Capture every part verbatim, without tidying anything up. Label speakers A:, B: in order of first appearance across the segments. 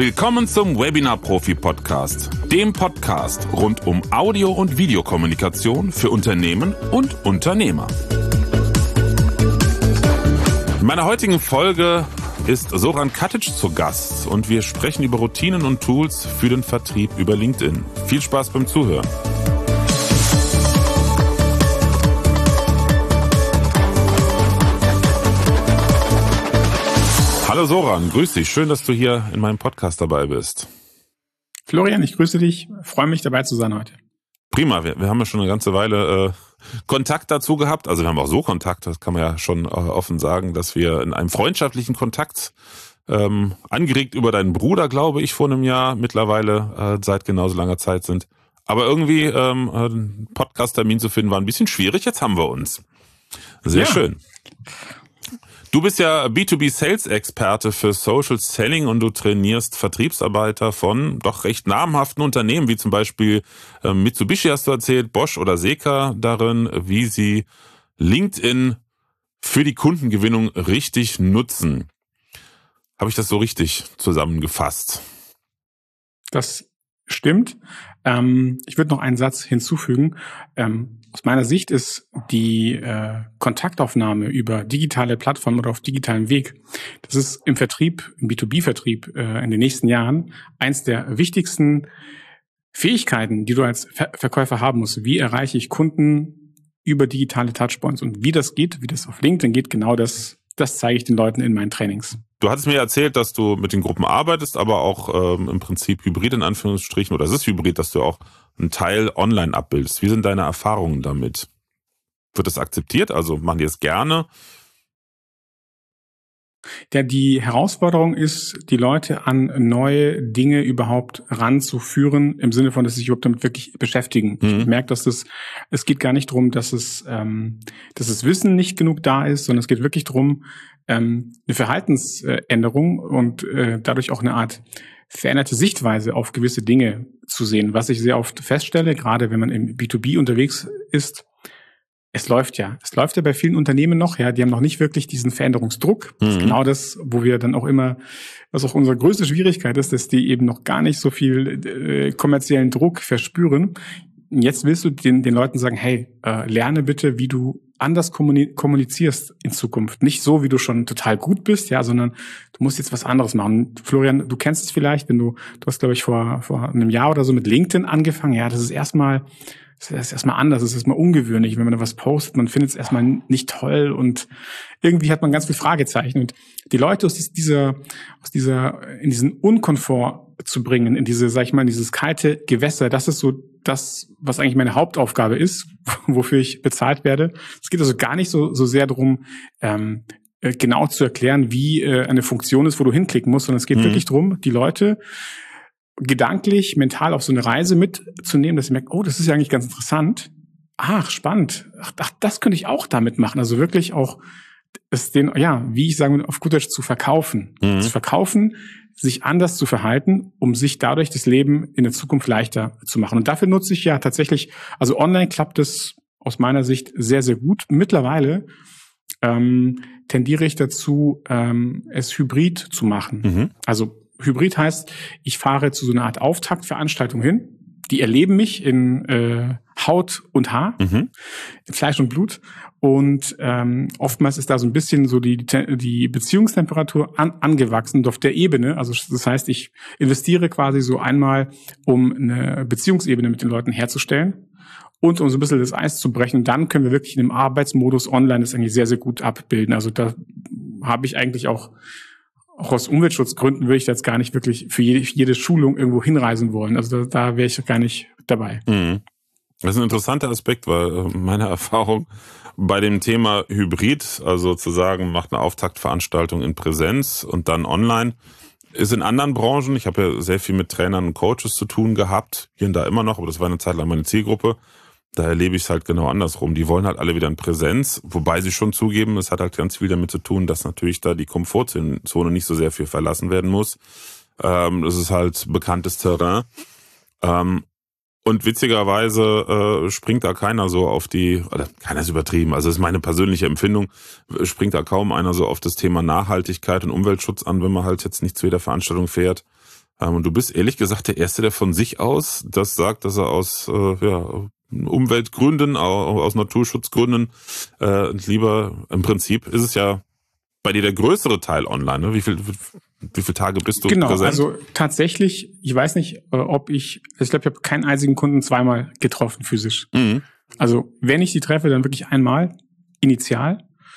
A: Willkommen zum Webinar-Profi-Podcast, dem Podcast rund um Audio- und Videokommunikation für Unternehmen und Unternehmer. In meiner heutigen Folge ist Zoran Katic zu Gast und wir sprechen über Routinen und Tools für den Vertrieb über LinkedIn. Viel Spaß beim Zuhören. Hallo Zoran, grüß dich. Schön, dass du hier in meinem Podcast dabei bist.
B: Florian, ich grüße dich. Freue mich, dabei zu sein heute.
A: Prima, wir, wir haben ja schon eine ganze Weile äh, Kontakt dazu gehabt. Also wir haben auch so Kontakt, das kann man ja schon äh, offen sagen, dass wir in einem freundschaftlichen Kontakt, ähm, angeregt über deinen Bruder, glaube ich, vor einem Jahr mittlerweile äh, seit genauso langer Zeit sind. Aber irgendwie ähm, einen Podcast-Termin zu finden war ein bisschen schwierig. Jetzt haben wir uns. Sehr ja. schön. Du bist ja B zwei B Sales-Experte für Social Selling und du trainierst Vertriebsarbeiter von doch recht namhaften Unternehmen, wie zum Beispiel äh, Mitsubishi, hast du erzählt, Bosch oder Seka darin, wie sie LinkedIn für die Kundengewinnung richtig nutzen. Habe ich das so richtig zusammengefasst?
B: Das stimmt. Ähm, ich würde noch einen Satz hinzufügen. Ähm, aus meiner Sicht ist die äh, Kontaktaufnahme über digitale Plattformen oder auf digitalem Weg, das ist im Vertrieb, im B zwei B-Vertrieb äh, in den nächsten Jahren eins der wichtigsten Fähigkeiten, die du als Ver- Verkäufer haben musst. Wie erreiche ich Kunden über digitale Touchpoints? Und wie das geht, wie das auf LinkedIn geht, genau das, das zeige ich den Leuten in meinen Trainings.
A: Du hattest mir erzählt, dass du mit den Gruppen arbeitest, aber auch ähm, im Prinzip hybrid in Anführungsstrichen, oder es ist hybrid, dass du auch einen Teil online abbildest. Wie sind deine Erfahrungen damit? Wird das akzeptiert? Also machen die es gerne?
B: Ja, die Herausforderung ist, die Leute an neue Dinge überhaupt ranzuführen, im Sinne von, dass sie sich überhaupt damit wirklich beschäftigen. Mhm. Ich merke, dass das, es geht gar nicht darum, dass es, ähm, dass das Wissen nicht genug da ist, sondern es geht wirklich darum, ähm, eine Verhaltensänderung und äh, dadurch auch eine Art veränderte Sichtweise auf gewisse Dinge zu sehen. Was ich sehr oft feststelle, gerade wenn man im B zwei B unterwegs ist, es läuft ja. Es läuft ja bei vielen Unternehmen noch, ja. Die haben noch nicht wirklich diesen Veränderungsdruck. Das ist
A: Mhm.
B: genau das, wo wir dann auch immer, was auch unsere größte Schwierigkeit ist, dass die eben noch gar nicht so viel äh, kommerziellen Druck verspüren. Jetzt willst du den, den Leuten sagen, hey, äh, lerne bitte, wie du anders kommuni- kommunizierst in Zukunft. Nicht so, wie du schon total gut bist, ja, sondern du musst jetzt was anderes machen. Florian, du kennst es vielleicht, wenn du, du hast, glaube ich, vor, vor einem Jahr oder so mit LinkedIn angefangen. Ja, das ist erstmal, das ist erstmal anders, das ist erstmal ungewöhnlich, wenn man da was postet. Man findet es erstmal nicht toll und irgendwie hat man ganz viel Fragezeichen. Und die Leute aus dieser, aus dieser, in diesen Unkomfort zu bringen, in diese, sag ich mal, in dieses kalte Gewässer, das ist so das, was eigentlich meine Hauptaufgabe ist, wofür ich bezahlt werde. Es geht also gar nicht so, so sehr darum, ähm, genau zu erklären, wie äh, eine Funktion ist, wo du hinklicken musst, sondern es geht mhm. wirklich darum, die Leute gedanklich, mental auf so eine Reise mitzunehmen, dass sie merken, oh, das ist ja eigentlich ganz interessant. Ach, spannend. Ach, ach das könnte ich auch damit machen. Also wirklich auch es den, ja, wie ich sage, auf gut Deutsch zu verkaufen. Mhm. Zu verkaufen, sich anders zu verhalten, um sich dadurch das Leben in der Zukunft leichter zu machen. Und dafür nutze ich ja tatsächlich, also online klappt es aus meiner Sicht sehr, sehr gut. Mittlerweile ähm, tendiere ich dazu, ähm, es hybrid zu machen. Mhm. Also Hybrid heißt, ich fahre zu so einer Art Auftaktveranstaltung hin. Die erleben mich in äh, Haut und Haar, mhm. in Fleisch und Blut. Und ähm, oftmals ist da so ein bisschen so die, die Beziehungstemperatur an, angewachsen und auf der Ebene. Also das heißt, ich investiere quasi so einmal, um eine Beziehungsebene mit den Leuten herzustellen und um so ein bisschen das Eis zu brechen. Und dann können wir wirklich in dem Arbeitsmodus online das eigentlich sehr, sehr gut abbilden. Also da habe ich eigentlich auch Auch aus Umweltschutzgründen würde ich jetzt gar nicht wirklich für jede, für jede Schulung irgendwo hinreisen wollen. Also da, da wäre ich gar nicht dabei.
A: Mhm. Das ist ein interessanter Aspekt, weil meine Erfahrung bei dem Thema Hybrid, also zu sagen, macht eine Auftaktveranstaltung in Präsenz und dann online, ist in anderen Branchen, ich habe ja sehr viel mit Trainern und Coaches zu tun gehabt, hier und da immer noch, aber das war eine Zeit lang meine Zielgruppe. Da erlebe ich es halt genau andersrum. Die wollen halt alle wieder in Präsenz, wobei sie schon zugeben, es hat halt ganz viel damit zu tun, dass natürlich da die Komfortzone nicht so sehr viel verlassen werden muss. Ähm, das ist halt bekanntes Terrain. Ähm, und witzigerweise äh, springt da keiner so auf die, oder keiner ist übertrieben, also das ist meine persönliche Empfindung, springt da kaum einer so auf das Thema Nachhaltigkeit und Umweltschutz an, wenn man halt jetzt nicht zu jeder Veranstaltung fährt. Ähm, und du bist ehrlich gesagt der Erste, der von sich aus das sagt, dass er aus äh, ja, Umweltgründen, aus Naturschutzgründen äh, lieber, im Prinzip ist es ja bei dir der größere Teil online. Ne? Wie viel, wie viele Tage bist du
B: genau,
A: präsent?
B: Also tatsächlich, ich weiß nicht, ob ich, also ich glaube, ich habe keinen einzigen Kunden zweimal getroffen physisch.
A: Mhm.
B: Also wenn ich sie treffe, dann wirklich einmal, initial.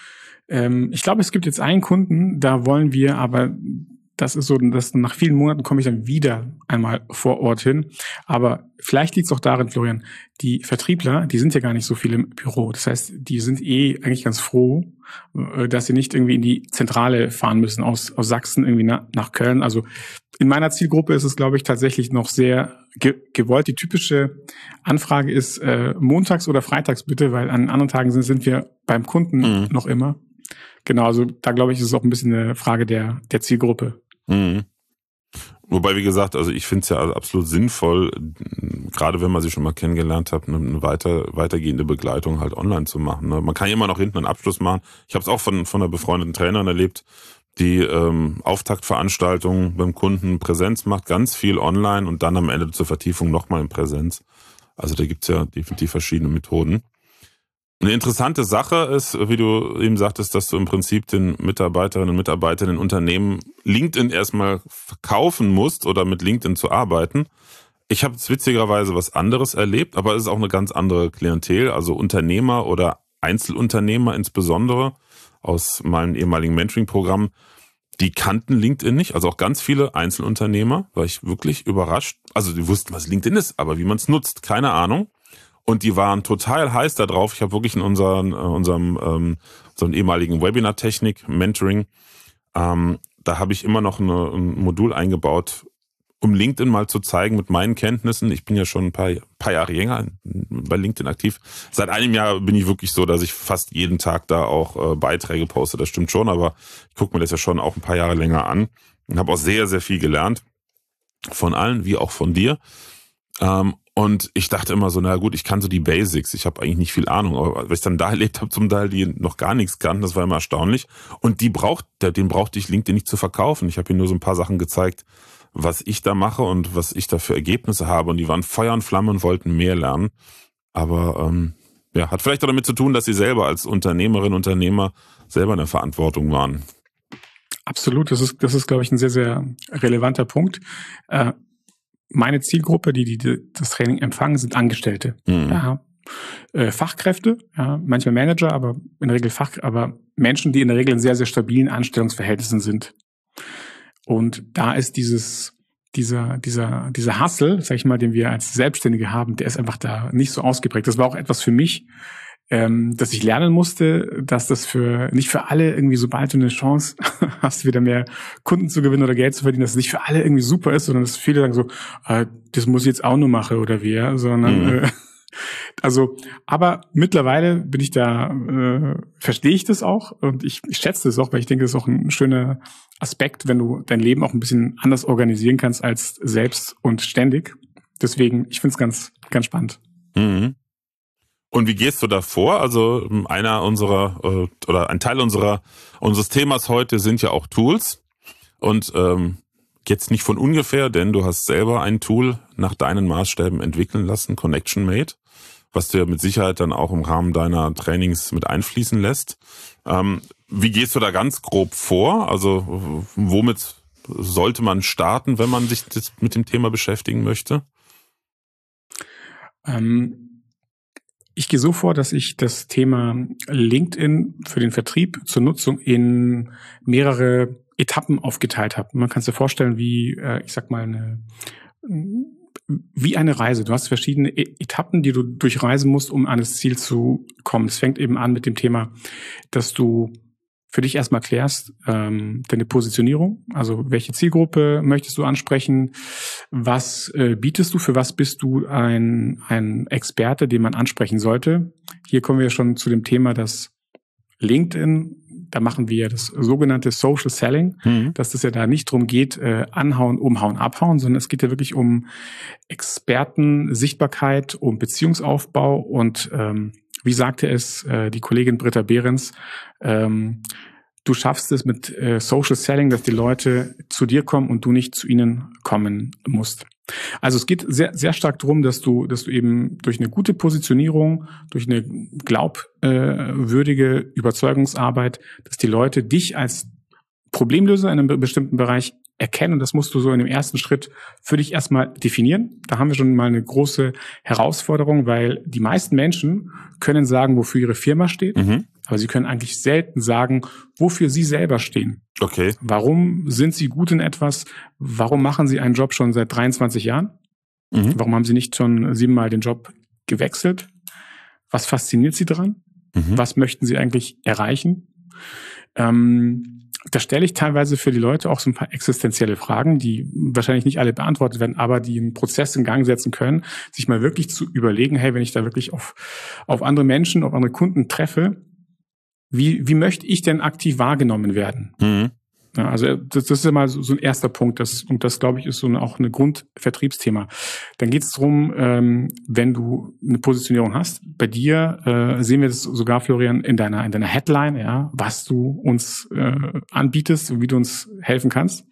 B: Ähm, ich glaube, es gibt jetzt einen Kunden, da wollen wir aber, das ist so, dass nach vielen Monaten komme ich dann wieder einmal vor Ort hin. Aber vielleicht liegt es auch darin, Florian, die Vertriebler, die sind ja gar nicht so viel im Büro. Das heißt, die sind eh eigentlich ganz froh, dass sie nicht irgendwie in die Zentrale fahren müssen aus, aus Sachsen irgendwie nach, nach Köln. Also in meiner Zielgruppe ist es, glaube ich, tatsächlich noch sehr ge- gewollt. Die typische Anfrage ist äh, montags oder freitags bitte, weil an anderen Tagen sind, sind wir beim Kunden
A: Mhm.
B: noch immer. Genau, also da glaube ich, ist es auch ein bisschen eine Frage der, der Zielgruppe.
A: Mhm. Wobei, wie gesagt, also ich finde es ja absolut sinnvoll, gerade wenn man sich schon mal kennengelernt hat, eine weiter, weitergehende Begleitung halt online zu machen. Ne? Man kann ja immer noch hinten einen Abschluss machen. Ich habe es auch von, von einer befreundeten Trainerin erlebt, die ähm, Auftaktveranstaltungen beim Kunden Präsenz macht, ganz viel online und dann am Ende zur Vertiefung nochmal in Präsenz. Also da gibt's ja definitiv verschiedene Methoden. Eine interessante Sache ist, wie du eben sagtest, dass du im Prinzip den Mitarbeiterinnen und Mitarbeitern in Unternehmen LinkedIn erstmal verkaufen musst oder mit LinkedIn zu arbeiten. Ich habe jetzt witzigerweise was anderes erlebt, aber es ist auch eine ganz andere Klientel, also Unternehmer oder Einzelunternehmer insbesondere aus meinem ehemaligen Mentoring-Programm, die kannten LinkedIn nicht, also auch ganz viele Einzelunternehmer, war ich wirklich überrascht. Also die wussten, was LinkedIn ist, aber wie man es nutzt, keine Ahnung. Und die waren total heiß da drauf. Ich habe wirklich in unseren, äh, unserem, ähm, so einem ehemaligen Webinar-Technik, Mentoring, ähm, da habe ich immer noch eine, ein Modul eingebaut, um LinkedIn mal zu zeigen mit meinen Kenntnissen. Ich bin ja schon ein paar, paar Jahre länger bei LinkedIn aktiv. Seit einem Jahr bin ich wirklich so, dass ich fast jeden Tag da auch äh, Beiträge poste. Das stimmt schon, aber ich gucke mir das ja schon auch ein paar Jahre länger an und habe auch sehr, sehr viel gelernt. Von allen, wie auch von dir. Ähm, Und ich dachte immer so, na gut, ich kann so die Basics, ich habe eigentlich nicht viel Ahnung, aber was ich dann da erlebt habe, zum Teil, die noch gar nichts kannten, das war immer erstaunlich. Und die braucht, den brauchte ich LinkedIn nicht zu verkaufen. Ich habe ihnen nur so ein paar Sachen gezeigt, was ich da mache und was ich da für Ergebnisse habe. Und die waren Feuer und Flamme und wollten mehr lernen. Aber ähm, ja, hat vielleicht auch damit zu tun, dass sie selber als Unternehmerin, Unternehmer selber in der Verantwortung waren.
B: Absolut, das ist, das ist, glaube ich, ein sehr, sehr relevanter Punkt. Äh, Meine Zielgruppe, die, die das Training empfangen, sind Angestellte.
A: Mhm.
B: Ja, äh, Fachkräfte, ja, manchmal Manager, aber in der Regel Fach, aber Menschen, die in der Regel in sehr, sehr stabilen Anstellungsverhältnissen sind. Und da ist dieses, dieser, dieser, dieser Hustle, sag ich mal, den wir als Selbstständige haben, der ist einfach da nicht so ausgeprägt. Das war auch etwas für mich, ähm, dass ich lernen musste, dass das für nicht für alle irgendwie, sobald du eine Chance hast, wieder mehr Kunden zu gewinnen oder Geld zu verdienen, dass es nicht für alle irgendwie super ist, sondern dass viele sagen so, äh, das muss ich jetzt auch nur machen oder wie, ja, sondern
A: Mhm.
B: äh, also, aber mittlerweile bin ich da, äh, verstehe ich das auch und ich, ich schätze das auch, weil ich denke, das ist auch ein schöner Aspekt, wenn du dein Leben auch ein bisschen anders organisieren kannst als selbst und ständig. Deswegen, ich finde es ganz, ganz spannend.
A: Mhm. Und wie gehst du da vor? Also einer unserer äh, oder ein Teil unserer unseres Themas heute sind ja auch Tools und ähm, jetzt nicht von ungefähr, denn du hast selber ein Tool nach deinen Maßstäben entwickeln lassen, Connection Mate, was du ja mit Sicherheit dann auch im Rahmen deiner Trainings mit einfließen lässt. Ähm, wie gehst du da ganz grob vor? Also womit sollte man starten, wenn man sich das mit dem Thema beschäftigen möchte?
B: Ähm, Ich gehe so vor, dass ich das Thema LinkedIn für den Vertrieb zur Nutzung in mehrere Etappen aufgeteilt habe. Man kann sich vorstellen, wie, äh, ich sag mal, eine, wie eine Reise. Du hast verschiedene Etappen, die du durchreisen musst, um an das Ziel zu kommen. Es fängt eben an mit dem Thema, dass du für dich erstmal klärst, ähm, deine Positionierung, also welche Zielgruppe möchtest du ansprechen, was äh, bietest du, für was bist du ein, ein Experte, den man ansprechen sollte. Hier kommen wir schon zu dem Thema, dass LinkedIn, da machen wir das sogenannte Social Selling, mhm. dass es ja da nicht drum geht, äh, anhauen, umhauen, abhauen, sondern es geht ja wirklich um Experten, Sichtbarkeit, um Beziehungsaufbau und ähm, wie sagte es äh, die Kollegin Britta Behrens, ähm, du schaffst es mit äh, Social Selling, dass die Leute zu dir kommen und du nicht zu ihnen kommen musst. Also es geht sehr, sehr stark darum, dass du, dass du eben durch eine gute Positionierung, durch eine glaubwürdige Überzeugungsarbeit, dass die Leute dich als Problemlöser in einem bestimmten Bereich erkennen. Und das musst du so in dem ersten Schritt für dich erstmal definieren. Da haben wir schon mal eine große Herausforderung, weil die meisten Menschen können sagen, wofür ihre Firma steht, mhm. aber sie können eigentlich selten sagen, wofür sie selber stehen.
A: Okay.
B: Warum sind sie gut in etwas? Warum machen sie einen Job schon seit dreiundzwanzig Jahren? Mhm. Warum haben sie nicht schon siebenmal den Job gewechselt? Was fasziniert sie dran? Mhm. Was möchten sie eigentlich erreichen? Ähm, da stelle ich teilweise für die Leute auch so ein paar existenzielle Fragen, die wahrscheinlich nicht alle beantwortet werden, aber die einen Prozess in Gang setzen können, sich mal wirklich zu überlegen, hey, wenn ich da wirklich auf, auf andere Menschen, auf andere Kunden treffe, Wie, wie möchte ich denn aktiv wahrgenommen werden? Mhm. Ja, also das, das ist immer so, so ein erster Punkt. Das, und das, glaube ich, ist so eine, auch ein Grundvertriebsthema. Dann geht es darum, ähm, wenn du eine Positionierung hast. Bei dir äh, sehen wir das sogar, Florian, in deiner, in deiner Headline, ja, was du uns äh, anbietest und wie du uns helfen kannst.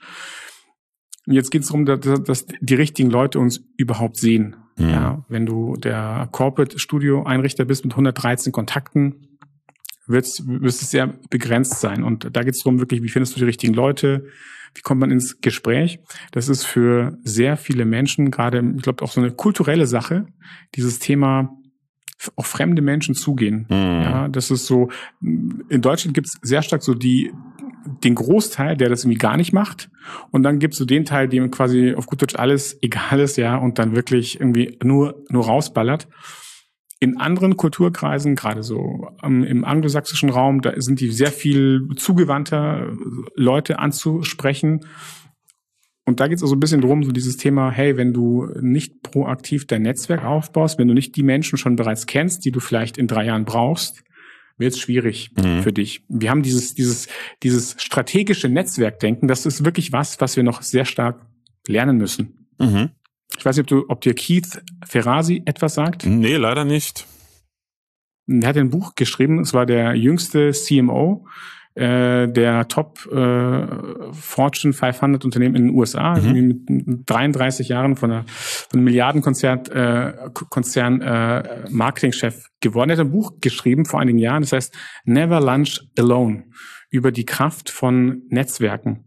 B: Und jetzt geht es darum, dass, dass die richtigen Leute uns überhaupt sehen. Mhm. Ja, wenn du der Corporate Studio Einrichter bist mit hundertdreizehn Kontakten, wird es sehr begrenzt sein. Und da geht es darum, wirklich, wie findest du die richtigen Leute, wie kommt man ins Gespräch. Das ist für sehr viele Menschen gerade, ich glaube, auch so eine kulturelle Sache, dieses Thema auf fremde Menschen zugehen. Mhm. Ja, das ist so, in Deutschland gibt es sehr stark so die den Großteil, der das irgendwie gar nicht macht. Und dann gibt es so den Teil, dem quasi auf gut Deutsch alles egal ist, ja, und dann wirklich irgendwie nur nur rausballert. In anderen Kulturkreisen, gerade so ähm, im anglosächsischen Raum, da sind die sehr viel zugewandter, Leute anzusprechen. Und da geht es also ein bisschen drum, so dieses Thema, hey, wenn du nicht proaktiv dein Netzwerk aufbaust, wenn du nicht die Menschen schon bereits kennst, die du vielleicht in drei Jahren brauchst, wird es schwierig mhm. für dich. Wir haben dieses, dieses, dieses strategische Netzwerkdenken, das ist wirklich was, was wir noch sehr stark lernen müssen. Mhm. Ich weiß nicht, ob, du, ob dir Keith Ferrazzi etwas sagt.
A: Nee, leider nicht.
B: Er hat ein Buch geschrieben, es war der jüngste C M O äh, der Top äh, Fortune fünfhundert Unternehmen in den U S A, mhm. mit dreiunddreißig Jahren von, einer, von einem Milliardenkonzern äh, Konzern, äh, Marketingchef geworden. Er hat ein Buch geschrieben vor einigen Jahren, das heißt Never Lunch Alone, über die Kraft von Netzwerken.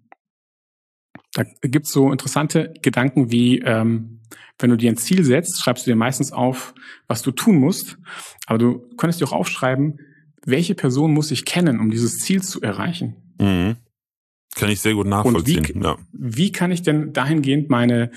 B: Da gibt's so interessante Gedanken wie, ähm, wenn du dir ein Ziel setzt, schreibst du dir meistens auf, was du tun musst. Aber du könntest dir auch aufschreiben, welche Person muss ich kennen, um dieses Ziel zu erreichen.
A: Mhm. Kann ich sehr gut nachvollziehen.
B: Und wie,
A: ja.
B: wie kann ich denn dahingehend meine,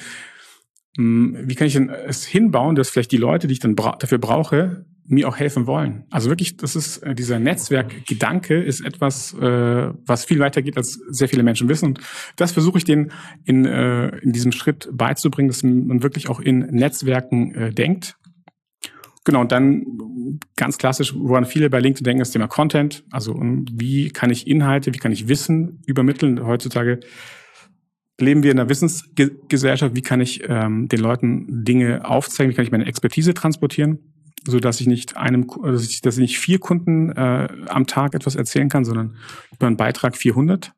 B: wie kann ich denn es hinbauen, dass vielleicht die Leute, die ich dann bra- dafür brauche, mir auch helfen wollen. Also wirklich, das ist äh, dieser Netzwerkgedanke ist etwas, äh, was viel weiter geht, als sehr viele Menschen wissen. Und das versuche ich denen in, äh, in diesem Schritt beizubringen, dass man wirklich auch in Netzwerken äh, denkt. Genau, und dann ganz klassisch, woran viele bei LinkedIn denken, das Thema Content. Also wie kann ich Inhalte, wie kann ich Wissen übermitteln? Heutzutage leben wir in einer Wissensgesellschaft. Wie kann ich ähm, den Leuten Dinge aufzeigen? Wie kann ich meine Expertise transportieren? So dass ich nicht einem, dass ich, dass ich nicht vier Kunden äh, am Tag etwas erzählen kann, sondern über einen Beitrag vierhundert.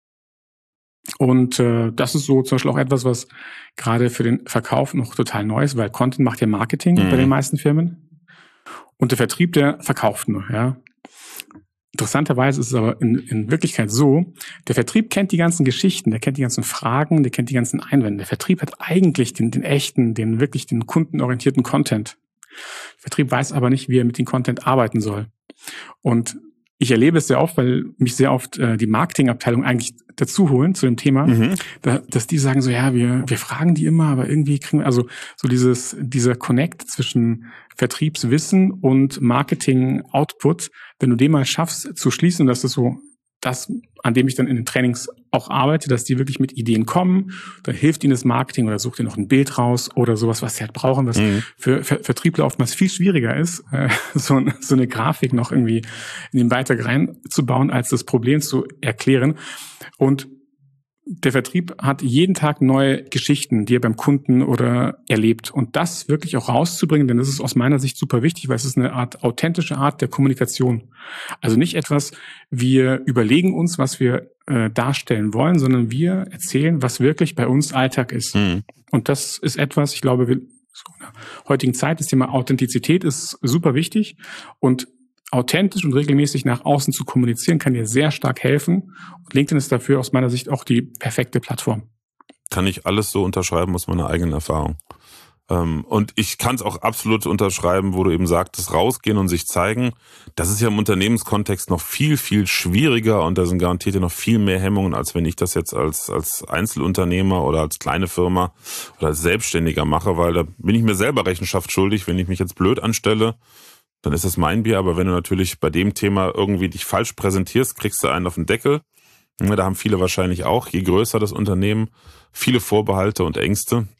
B: Und äh, das ist so zum Beispiel auch etwas, was gerade für den Verkauf noch total neu ist, weil Content macht ja Marketing mhm. bei den meisten Firmen. Und der Vertrieb, der verkauft nur, ja. Interessanterweise ist es aber in, in Wirklichkeit so, der Vertrieb kennt die ganzen Geschichten, der kennt die ganzen Fragen, der kennt die ganzen Einwände. Der Vertrieb hat eigentlich den, den echten, den wirklich den kundenorientierten Content. Der Vertrieb weiß aber nicht, wie er mit dem Content arbeiten soll. Und ich erlebe es sehr oft, weil mich sehr oft äh, die Marketingabteilung eigentlich dazu holen zu dem Thema, mhm. da, dass die sagen so, ja, wir wir fragen die immer, aber irgendwie kriegen wir, also so dieses dieser Connect zwischen Vertriebswissen und Marketing-Output, wenn du den mal schaffst zu schließen, das ist so das, an dem ich dann in den Trainings auch arbeite, dass die wirklich mit Ideen kommen, dann hilft ihnen das Marketing oder sucht ihr noch ein Bild raus oder sowas, was sie halt brauchen, was mhm. für Ver- Vertriebler oftmals viel schwieriger ist, äh, so, so eine Grafik noch irgendwie in den Beitrag reinzubauen, als das Problem zu erklären. Und der Vertrieb hat jeden Tag neue Geschichten, die er beim Kunden oder erlebt. Und das wirklich auch rauszubringen, denn das ist aus meiner Sicht super wichtig, weil es ist eine Art authentische Art der Kommunikation. Also nicht etwas, wir überlegen uns, was wir äh, darstellen wollen, sondern wir erzählen, was wirklich bei uns Alltag ist. Mhm. Und das ist etwas, ich glaube, wir, so in der heutigen Zeit, das Thema Authentizität ist super wichtig. Und authentisch und regelmäßig nach außen zu kommunizieren, kann dir sehr stark helfen. Und LinkedIn ist dafür aus meiner Sicht auch die perfekte Plattform.
A: Kann ich alles so unterschreiben aus meiner eigenen Erfahrung. Und ich kann es auch absolut unterschreiben, wo du eben sagtest, rausgehen und sich zeigen. Das ist ja im Unternehmenskontext noch viel, viel schwieriger und da sind garantiert ja noch viel mehr Hemmungen, als wenn ich das jetzt als, als Einzelunternehmer oder als kleine Firma oder als Selbstständiger mache, weil da bin ich mir selber Rechenschaft schuldig, wenn ich mich jetzt blöd anstelle. Dann ist das mein Bier, aber wenn du natürlich bei dem Thema irgendwie dich falsch präsentierst, kriegst du einen auf den Deckel. Ja, da haben viele wahrscheinlich auch, je größer das Unternehmen, viele Vorbehalte und Ängste.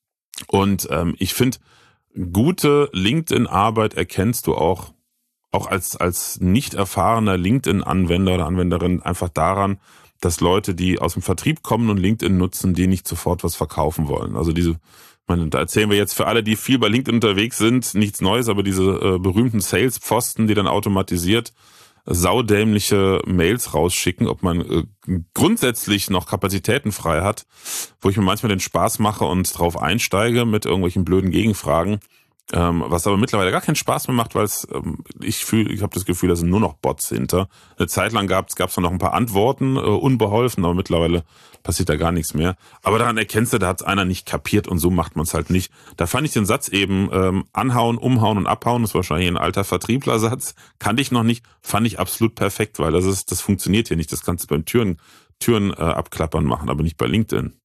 A: Und ähm, ich finde, gute LinkedIn-Arbeit erkennst du auch, auch als, als nicht erfahrener LinkedIn-Anwender oder Anwenderin einfach daran, dass Leute, die aus dem Vertrieb kommen und LinkedIn nutzen, die nicht sofort was verkaufen wollen. Also diese meine, da erzählen wir jetzt für alle, die viel bei LinkedIn unterwegs sind, nichts Neues, aber diese äh, berühmten Sales-Pfosten, die dann automatisiert äh, saudämliche Mails rausschicken, ob man äh, grundsätzlich noch Kapazitäten frei hat, wo ich mir manchmal den Spaß mache und drauf einsteige mit irgendwelchen blöden Gegenfragen, ähm, was aber mittlerweile gar keinen Spaß mehr macht, weil es ähm, ich fühle, ich habe das Gefühl, da sind nur noch Bots hinter. Eine Zeit lang gab es gab's noch ein paar Antworten, äh, unbeholfen, aber mittlerweile passiert da gar nichts mehr. Aber daran erkennst du, da hat es einer nicht kapiert und so macht man es halt nicht. Da fand ich den Satz eben, ähm, anhauen, umhauen und abhauen, das ist wahrscheinlich ein alter Vertrieblersatz, kannte ich noch nicht, fand ich absolut perfekt, weil das ist, das funktioniert hier nicht. Das kannst du beim Türen, Türen äh, abklappern machen, aber nicht bei LinkedIn.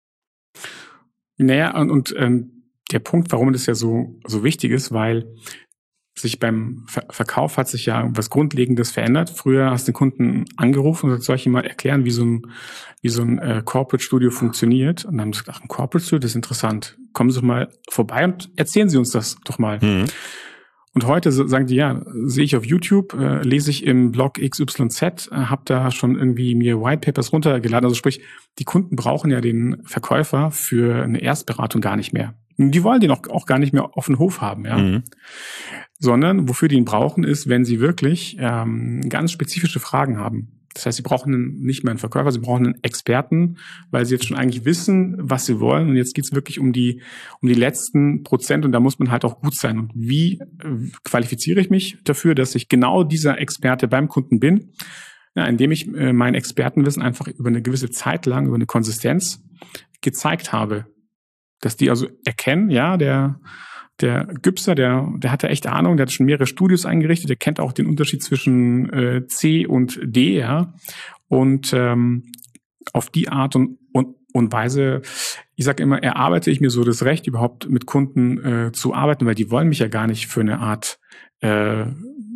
B: Naja, und, und ähm, der Punkt, warum das ja so, so wichtig ist, weil sich beim Ver- Verkauf hat sich ja was Grundlegendes verändert. Früher hast du den Kunden angerufen und gesagt, soll ich ihm mal erklären, wie so ein, wie so ein äh, Corporate Studio funktioniert? Und dann haben sie gesagt, ein Corporate Studio, das ist interessant. Kommen Sie doch mal vorbei und erzählen Sie uns das doch mal. Mhm. Und heute so, sagen die, ja, sehe ich auf YouTube, äh, lese ich im Blog X Y Z, äh, habe da schon irgendwie mir White Papers runtergeladen. Also sprich, die Kunden brauchen ja den Verkäufer für eine Erstberatung gar nicht mehr. Die wollen den auch, auch gar nicht mehr auf den Hof haben, ja. Mhm. Sondern wofür die ihn brauchen, ist, wenn sie wirklich ähm, ganz spezifische Fragen haben. Das heißt, sie brauchen nicht mehr einen Verkäufer, sie brauchen einen Experten, weil sie jetzt schon eigentlich wissen, was sie wollen. Und jetzt geht's wirklich um die um die letzten Prozent und da muss man halt auch gut sein. Und wie äh, qualifiziere ich mich dafür, dass ich genau dieser Experte beim Kunden bin? Ja, indem ich äh, mein Expertenwissen einfach über eine gewisse Zeit lang, über eine Konsistenz gezeigt habe. Dass die also erkennen, ja, der Der Gübser, der, der hatte echt Ahnung, der hat schon mehrere Studios eingerichtet, der kennt auch den Unterschied zwischen äh, C und D, ja. Und ähm, auf die Art und, und, und Weise, ich sage immer, erarbeite ich mir so das Recht, überhaupt mit Kunden äh, zu arbeiten, weil die wollen mich ja gar nicht für eine Art äh,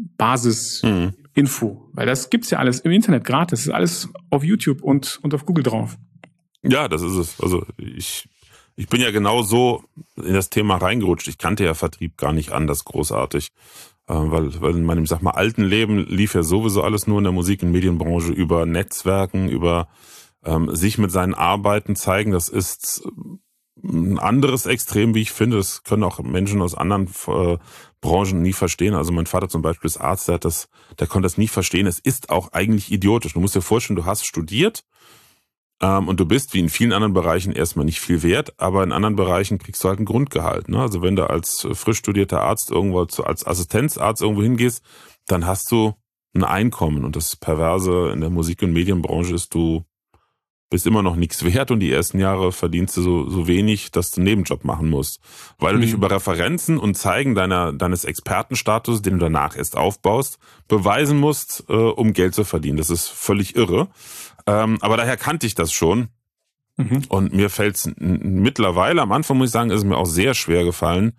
B: Basis-Info. Mhm. Weil das gibt's ja alles im Internet gratis, das ist alles auf YouTube und, und auf Google drauf.
A: Ja, das ist es. Also ich... Ich bin ja genau so in das Thema reingerutscht. Ich kannte ja Vertrieb gar nicht anders großartig. Äh, weil, weil in meinem, sag mal, alten Leben lief ja sowieso alles nur in der Musik- und Medienbranche über Netzwerken, über ähm, sich mit seinen Arbeiten zeigen. Das ist ein anderes Extrem, wie ich finde. Das können auch Menschen aus anderen äh, Branchen nie verstehen. Also mein Vater zum Beispiel ist Arzt, der, hat das, der konnte das nie verstehen. Es ist auch eigentlich idiotisch. Du musst dir vorstellen, du hast studiert, Ähm, und du bist, wie in vielen anderen Bereichen, erstmal nicht viel wert, aber in anderen Bereichen kriegst du halt ein Grundgehalt. Ne? Also wenn du als frisch studierter Arzt irgendwo, zu, als Assistenzarzt irgendwo hingehst, dann hast du ein Einkommen. Und das Perverse in der Musik- und Medienbranche ist, du bist immer noch nichts wert und die ersten Jahre verdienst du so, so wenig, dass du einen Nebenjob machen musst. Weil du mhm. dich über Referenzen und Zeigen deiner, deines Expertenstatus, den du danach erst aufbaust, beweisen musst, äh, um Geld zu verdienen. Das ist völlig irre. Ähm, aber daher kannte ich das schon. Mhm. Und mir fällt es mittlerweile, am Anfang muss ich sagen, ist es mir auch sehr schwer gefallen,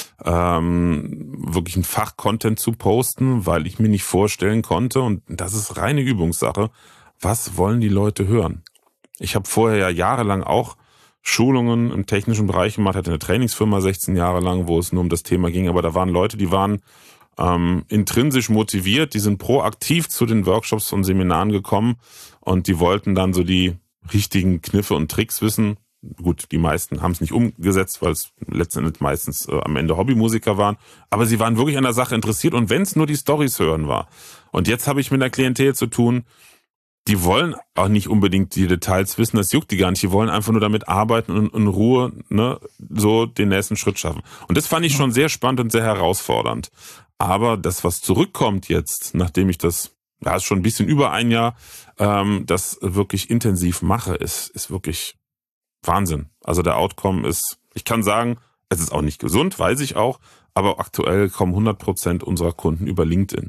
A: ähm, wirklich einen Fachcontent zu posten, weil ich mir nicht vorstellen konnte, und das ist reine Übungssache, was wollen die Leute hören? Ich habe vorher ja jahrelang auch Schulungen im technischen Bereich gemacht, hatte eine Trainingsfirma sechzehn Jahre lang, wo es nur um das Thema ging, aber da waren Leute, die waren ähm, intrinsisch motiviert, die sind proaktiv zu den Workshops und Seminaren gekommen und die wollten dann so die richtigen Kniffe und Tricks wissen. Gut, die meisten haben es nicht umgesetzt, weil es letztendlich meistens äh, am Ende Hobbymusiker waren. Aber sie waren wirklich an der Sache interessiert und wenn es nur die Storys hören war. Und jetzt habe ich mit einer Klientel zu tun, die wollen auch nicht unbedingt die Details wissen, das juckt die gar nicht. Die wollen einfach nur damit arbeiten und in Ruhe ne, so den nächsten Schritt schaffen. Und das fand ich schon sehr spannend und sehr herausfordernd. Aber das, was zurückkommt jetzt, nachdem ich das, ja, ist schon ein bisschen über ein Jahr, ähm, das wirklich intensiv mache, ist, ist wirklich Wahnsinn. Also der Outcome ist, ich kann sagen, es ist auch nicht gesund, weiß ich auch, aber aktuell kommen hundert Prozent unserer Kunden über LinkedIn.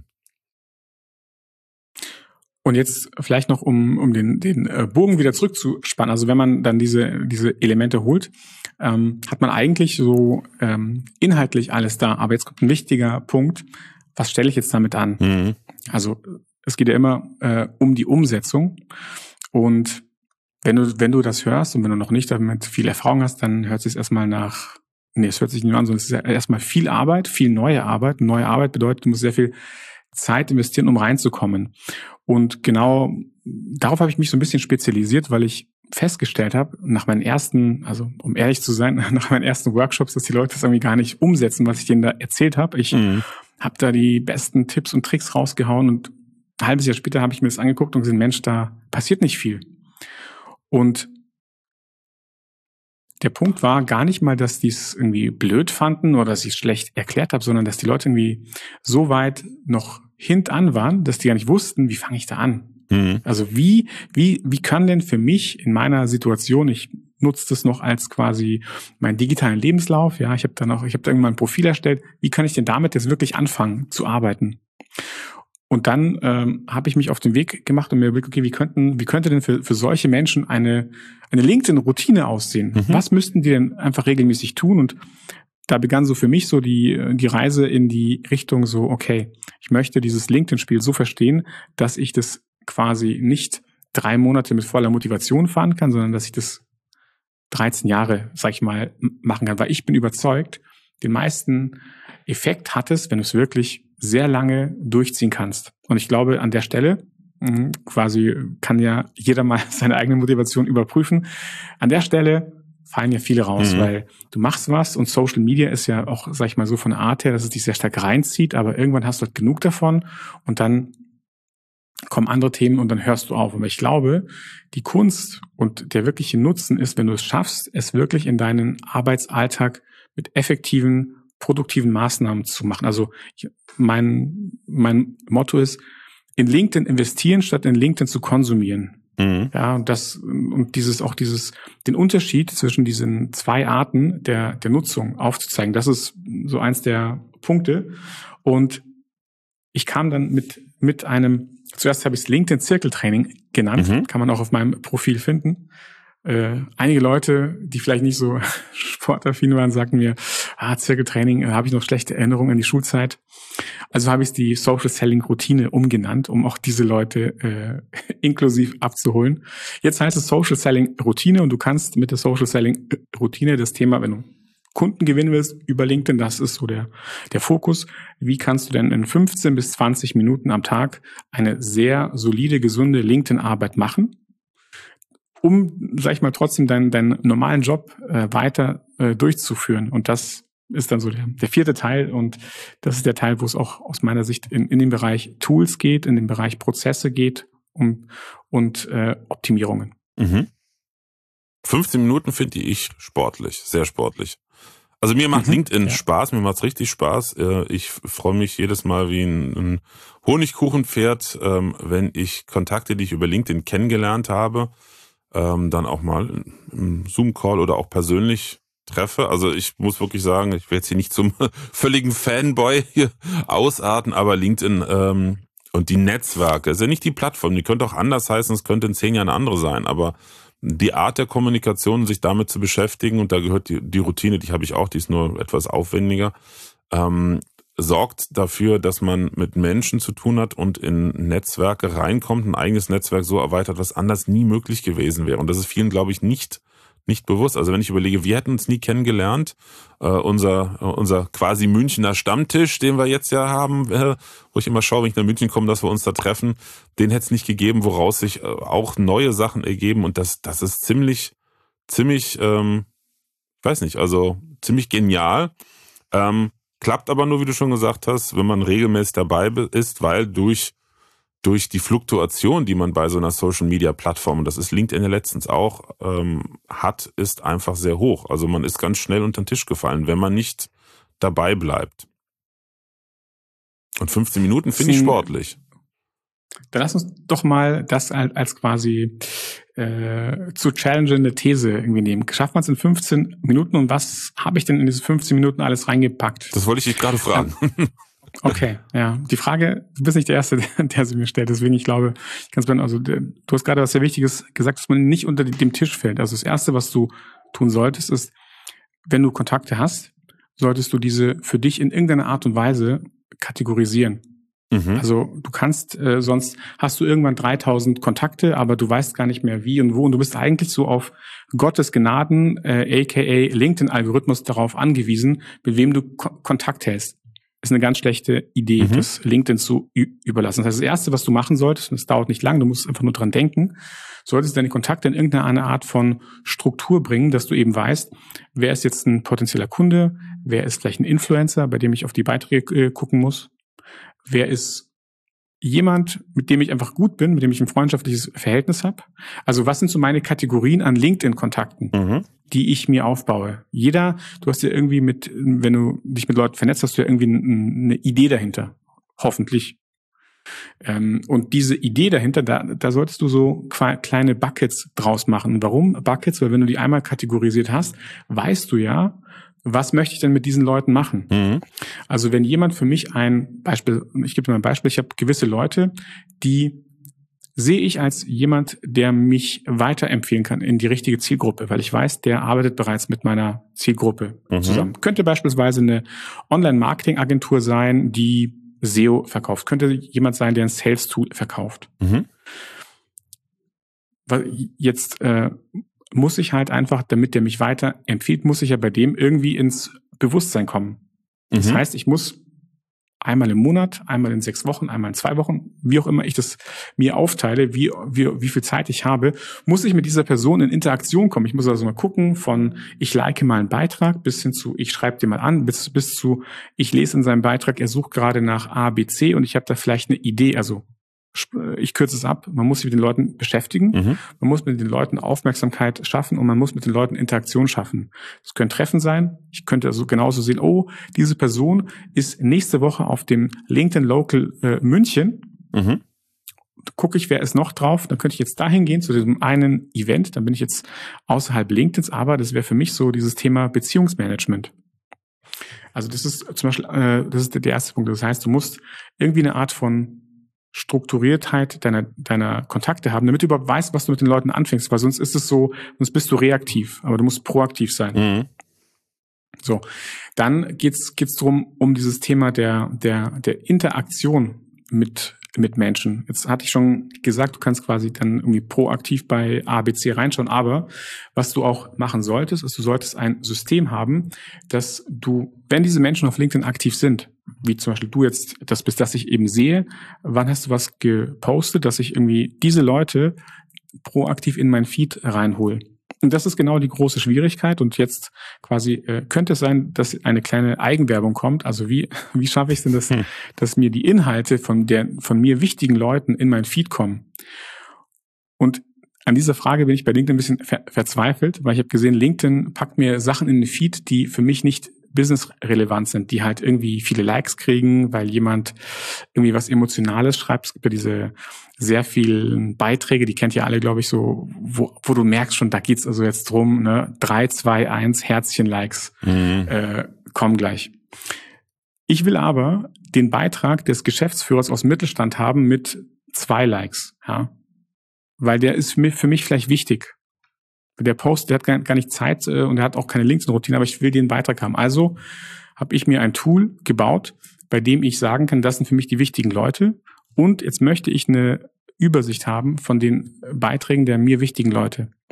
B: Und jetzt vielleicht noch, um, um den, den Bogen wieder zurückzuspannen. Also wenn man dann diese, diese Elemente holt, ähm, hat man eigentlich so ähm, inhaltlich alles da. Aber jetzt kommt ein wichtiger Punkt. Was stelle ich jetzt damit an? Mhm. Also es geht ja immer äh, um die Umsetzung. Und wenn du, wenn du das hörst und wenn du noch nicht damit viel Erfahrung hast, dann hört es sich erstmal nach, nee, es hört sich nicht nur an, sondern es ist ja erstmal viel Arbeit, viel neue Arbeit. Neue Arbeit bedeutet, du musst sehr viel Zeit investieren, um reinzukommen. Und genau darauf habe ich mich so ein bisschen spezialisiert, weil ich festgestellt habe, nach meinen ersten, also um ehrlich zu sein, nach meinen ersten Workshops, dass die Leute das irgendwie gar nicht umsetzen, was ich denen da erzählt habe. Ich mhm. habe da die besten Tipps und Tricks rausgehauen und ein halbes Jahr später habe ich mir das angeguckt und gesehen, Mensch, da passiert nicht viel. Und der Punkt war gar nicht mal, dass die es irgendwie blöd fanden oder dass ich es schlecht erklärt habe, sondern dass die Leute irgendwie so weit noch hintan waren, dass die gar nicht wussten, wie fange ich da an? Mhm. Also wie, wie, wie kann denn für mich in meiner Situation, ich nutze das noch als quasi meinen digitalen Lebenslauf, ja, ich habe dann auch, ich habe da irgendwann ein Profil erstellt, wie kann ich denn damit jetzt wirklich anfangen zu arbeiten? Und dann ähm, habe ich mich auf den Weg gemacht und mir überlegt, okay, wie könnten, wie könnte denn für, für solche Menschen eine, eine LinkedIn-Routine aussehen? Mhm. Was müssten die denn einfach regelmäßig tun? Und da begann so für mich so die, die Reise in die Richtung so, okay, ich möchte dieses LinkedIn-Spiel so verstehen, dass ich das quasi nicht drei Monate mit voller Motivation fahren kann, sondern dass ich das dreizehn Jahre, sag ich mal, machen kann. Weil ich bin überzeugt, den meisten Effekt hat es, wenn du es wirklich sehr lange durchziehen kannst. Und ich glaube, an der Stelle mh, quasi kann ja jeder mal seine eigene Motivation überprüfen. An der Stelle fallen ja viele raus, mhm. weil du machst was und Social Media ist ja auch, sag ich mal, so von der Art her, dass es dich sehr stark reinzieht, aber irgendwann hast du halt genug davon und dann kommen andere Themen und dann hörst du auf. Aber ich glaube, die Kunst und der wirkliche Nutzen ist, wenn du es schaffst, es wirklich in deinen Arbeitsalltag mit effektiven, produktiven Maßnahmen zu machen. Also ich, mein mein Motto ist, in LinkedIn investieren, statt in LinkedIn zu konsumieren. Mhm. Ja, und das und dieses auch dieses den Unterschied zwischen diesen zwei Arten der der Nutzung aufzuzeigen. Das ist so eins der Punkte. Und ich kam dann mit mit einem, zuerst habe ich es LinkedIn Zirkeltraining genannt, mhm. kann man auch auf meinem Profil finden. Äh, einige Leute, die vielleicht nicht so sportaffin waren, sagten mir, ah, Zirkeltraining, äh, habe ich noch schlechte Erinnerungen an die Schulzeit. Also habe ich es die Social Selling Routine umgenannt, um auch diese Leute äh, inklusiv abzuholen. Jetzt heißt es Social Selling Routine und du kannst mit der Social Selling Routine das Thema, wenn du Kunden gewinnen willst über LinkedIn, das ist so der der Fokus. Wie kannst du denn in fünfzehn bis zwanzig Minuten am Tag eine sehr solide, gesunde LinkedIn-Arbeit machen, um, sag ich mal, trotzdem deinen, deinen normalen Job äh, weiter äh, durchzuführen. Und das ist dann so der, der vierte Teil. Und das ist der Teil, wo es auch aus meiner Sicht in, in den Bereich Tools geht, in den Bereich Prozesse geht um, und äh, Optimierungen.
A: Mhm. fünfzehn Minuten finde ich sportlich, sehr sportlich. Also mir macht mhm, LinkedIn ja. Spaß, mir macht's richtig Spaß. Ich freue mich jedes Mal wie ein, ein Honigkuchenpferd, wenn ich Kontakte, die ich über LinkedIn kennengelernt habe, dann auch mal im Zoom-Call oder auch persönlich treffe. Also ich muss wirklich sagen, ich werde jetzt hier nicht zum völligen Fanboy hier ausarten, aber LinkedIn ähm, und die Netzwerke, ist ja nicht die Plattform, die könnte auch anders heißen, es könnte in zehn Jahren eine andere sein, aber die Art der Kommunikation, sich damit zu beschäftigen, und da gehört die, die Routine, die habe ich auch, die ist nur etwas aufwendiger, ähm, sorgt dafür, dass man mit Menschen zu tun hat und in Netzwerke reinkommt, ein eigenes Netzwerk so erweitert, was anders nie möglich gewesen wäre. Und das ist vielen, glaube ich, nicht nicht bewusst. Also wenn ich überlege, wir hätten uns nie kennengelernt, äh, unser unser quasi Münchner Stammtisch, den wir jetzt ja haben, äh, wo ich immer schaue, wenn ich nach München komme, dass wir uns da treffen, den hätte es nicht gegeben, woraus sich äh, auch neue Sachen ergeben. Und das das ist ziemlich, ziemlich, ähm, ich weiß nicht, also ziemlich genial. Ähm, klappt aber nur, wie du schon gesagt hast, wenn man regelmäßig dabei ist, weil durch durch die Fluktuation, die man bei so einer Social-Media-Plattform, und das ist LinkedIn ja letztens auch, ähm, hat, ist einfach sehr hoch. Also man ist ganz schnell unter den Tisch gefallen, wenn man nicht dabei bleibt. Und fünfzehn Minuten finde ich sportlich.
B: Dann lass uns doch mal das als quasi äh, zu challengende These irgendwie nehmen. Schafft man es in fünfzehn Minuten und was habe ich denn in diese fünfzehn Minuten alles reingepackt?
A: Das wollte ich dich gerade fragen.
B: Okay, ja. Die Frage, du bist nicht der Erste, der, der sie mir stellt, deswegen ich glaube, ich kann es beantworten. Also du hast gerade was sehr Wichtiges gesagt, dass man nicht unter dem Tisch fällt. Also das Erste, was du tun solltest, ist, wenn du Kontakte hast, solltest du diese für dich in irgendeiner Art und Weise kategorisieren. Mhm. Also du kannst, äh, sonst hast du irgendwann dreitausend Kontakte, aber du weißt gar nicht mehr wie und wo und du bist eigentlich so auf Gottes Gnaden, äh, aka LinkedIn-Algorithmus darauf angewiesen, mit wem du Ko- Kontakt hältst. Ist eine ganz schlechte Idee, mhm. das LinkedIn zu ü- überlassen. Das heißt, das Erste, was du machen solltest, und es dauert nicht lang, du musst einfach nur dran denken, solltest deine Kontakte in irgendeine Art von Struktur bringen, dass du eben weißt, wer ist jetzt ein potenzieller Kunde, wer ist vielleicht ein Influencer, bei dem ich auf die Beiträge äh, gucken muss, wer ist jemand, mit dem ich einfach gut bin, mit dem ich ein freundschaftliches Verhältnis habe. Also was sind so meine Kategorien an LinkedIn-Kontakten, mhm. die ich mir aufbaue? Jeder, du hast ja irgendwie mit, wenn du dich mit Leuten vernetzt, hast du ja irgendwie eine Idee dahinter. Hoffentlich. Ähm, und diese Idee dahinter, da, da solltest du so kleine Buckets draus machen. Warum Buckets? Weil wenn du die einmal kategorisiert hast, weißt du ja, was möchte ich denn mit diesen Leuten machen? Mhm. Also wenn jemand für mich ein Beispiel, ich gebe dir mal ein Beispiel, ich habe gewisse Leute, die sehe ich als jemand, der mich weiterempfehlen kann in die richtige Zielgruppe, weil ich weiß, der arbeitet bereits mit meiner Zielgruppe mhm. zusammen. Könnte beispielsweise eine Online-Marketing-Agentur sein, die S E O verkauft. Könnte jemand sein, der ein Sales-Tool verkauft. Mhm. Weil jetzt äh, muss ich halt einfach, damit der mich weiter empfiehlt, muss ich ja bei dem irgendwie ins Bewusstsein kommen. Das mhm. heißt, ich muss einmal im Monat, einmal in sechs Wochen, einmal in zwei Wochen, wie auch immer ich das mir aufteile, wie, wie, wie viel Zeit ich habe, muss ich mit dieser Person in Interaktion kommen. Ich muss also mal gucken, von ich like mal einen Beitrag bis hin zu ich schreibe dir mal an, bis, bis zu ich lese in seinem Beitrag, er sucht gerade nach A, B, C und ich habe da vielleicht eine Idee, also ich kürze es ab, man muss sich mit den Leuten beschäftigen, mhm. man muss mit den Leuten Aufmerksamkeit schaffen und man muss mit den Leuten Interaktion schaffen. Es können Treffen sein, ich könnte also genauso sehen, oh, diese Person ist nächste Woche auf dem LinkedIn Local äh, München, mhm. gucke ich, wer ist noch drauf, dann könnte ich jetzt dahin gehen zu diesem einen Event, dann bin ich jetzt außerhalb LinkedIns, aber das wäre für mich so dieses Thema Beziehungsmanagement. Also das ist zum Beispiel, äh, das ist der erste Punkt, das heißt, du musst irgendwie eine Art von Strukturiertheit deiner, deiner Kontakte haben, damit du überhaupt weißt, was du mit den Leuten anfängst, weil sonst ist es so, sonst bist du reaktiv, aber du musst proaktiv sein. Mhm. So. Dann geht's, geht's drum, um dieses Thema der, der, der Interaktion mit, mit Menschen. Jetzt hatte ich schon gesagt, du kannst quasi dann irgendwie proaktiv bei A, B, C reinschauen, aber was du auch machen solltest, ist, du solltest ein System haben, dass du, wenn diese Menschen auf LinkedIn aktiv sind, wie zum Beispiel du jetzt, das bis das ich eben sehe, wann hast du was gepostet, dass ich irgendwie diese Leute proaktiv in mein Feed reinhole. Und das ist genau die große Schwierigkeit. Und jetzt quasi äh, könnte es sein, dass eine kleine Eigenwerbung kommt. Also wie wie schaffe ich es denn, dass, hm. dass mir die Inhalte von der von mir wichtigen Leuten in mein Feed kommen? Und an dieser Frage bin ich bei LinkedIn ein bisschen ver- verzweifelt, weil ich habe gesehen, LinkedIn packt mir Sachen in den Feed, die für mich nicht businessrelevant sind, die halt irgendwie viele Likes kriegen, weil jemand irgendwie was Emotionales schreibt. Es gibt ja diese sehr vielen Beiträge, die kennt ihr alle, glaube ich, so, wo, wo du merkst schon, da geht's also jetzt drum, ne, drei, zwei, eins, Herzchen, Likes, mhm. äh, kommen gleich. Ich will aber den Beitrag des Geschäftsführers aus dem Mittelstand haben mit zwei Likes, ja, weil der ist für mich, für mich vielleicht wichtig. Der Post, der hat gar, gar nicht Zeit äh, und er hat auch keine LinkedIn-Routine, aber ich will den Beitrag haben. Also habe ich mir ein Tool gebaut, bei dem ich sagen kann, das sind für mich die wichtigen Leute und jetzt möchte ich eine Übersicht haben von den Beiträgen der mir wichtigen Leute.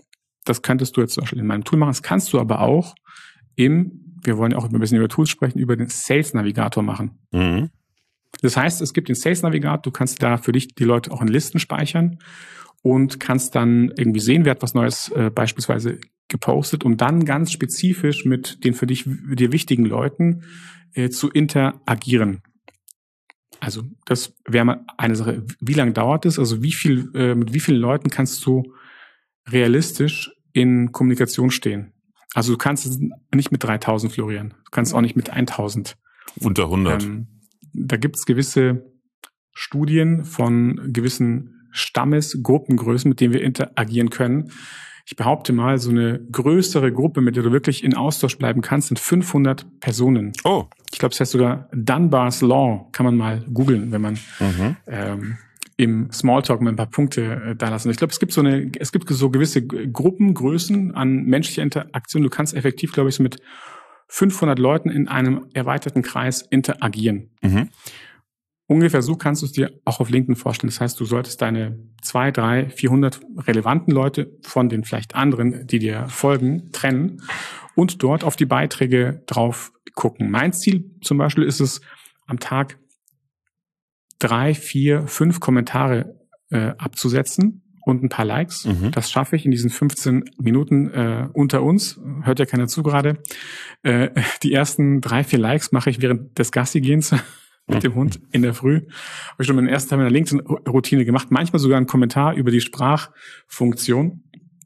B: Das könntest du jetzt zum Beispiel in meinem Tool machen. Das kannst du aber auch im, wir wollen ja auch ein bisschen über Tools sprechen, über den Sales Navigator machen. Mhm. Das heißt, es gibt den Sales Navigator, du kannst da für dich die Leute auch in Listen speichern und kannst dann irgendwie sehen, wer hat was Neues äh, beispielsweise gepostet, um dann ganz spezifisch mit den für dich dir wichtigen Leuten äh, zu interagieren. Also das wäre mal eine Sache. Wie lange dauert es? Also wie viel, äh, mit wie vielen Leuten kannst du realistisch in Kommunikation stehen? Also du kannst nicht mit dreitausend florieren. Du kannst auch nicht mit tausend.
A: Unter hundert.
B: Ähm, da gibt es gewisse Studien von gewissen Stammesgruppengrößen, mit denen wir interagieren können. Ich behaupte mal, so eine größere Gruppe, mit der du wirklich in Austausch bleiben kannst, sind fünfhundert Personen.
A: Oh.
B: Ich glaube, das heißt sogar Dunbar's Law, kann man mal googeln, wenn man mhm. ähm, im Smalltalk mal ein paar Punkte äh, da lassen. Ich glaube, es gibt so eine, es gibt so gewisse Gruppengrößen an menschlicher Interaktion. Du kannst effektiv, glaube ich, so mit fünfhundert Leuten in einem erweiterten Kreis interagieren. Mhm. Ungefähr so kannst du es dir auch auf LinkedIn vorstellen. Das heißt, du solltest deine zwei, drei, vierhundert relevanten Leute von den vielleicht anderen, die dir folgen, trennen und dort auf die Beiträge drauf gucken. Mein Ziel zum Beispiel ist es, am Tag drei, vier, fünf Kommentare äh, abzusetzen und ein paar Likes. Mhm. Das schaffe ich in diesen fünfzehn Minuten äh, unter uns. Hört ja keiner zu gerade. Äh, die ersten drei, vier Likes mache ich während des Gassi-Gehens mit dem Hund in der Früh. Habe ich schon meinen ersten Teil meiner LinkedIn-Routine gemacht. Manchmal sogar einen Kommentar über die Sprachfunktion.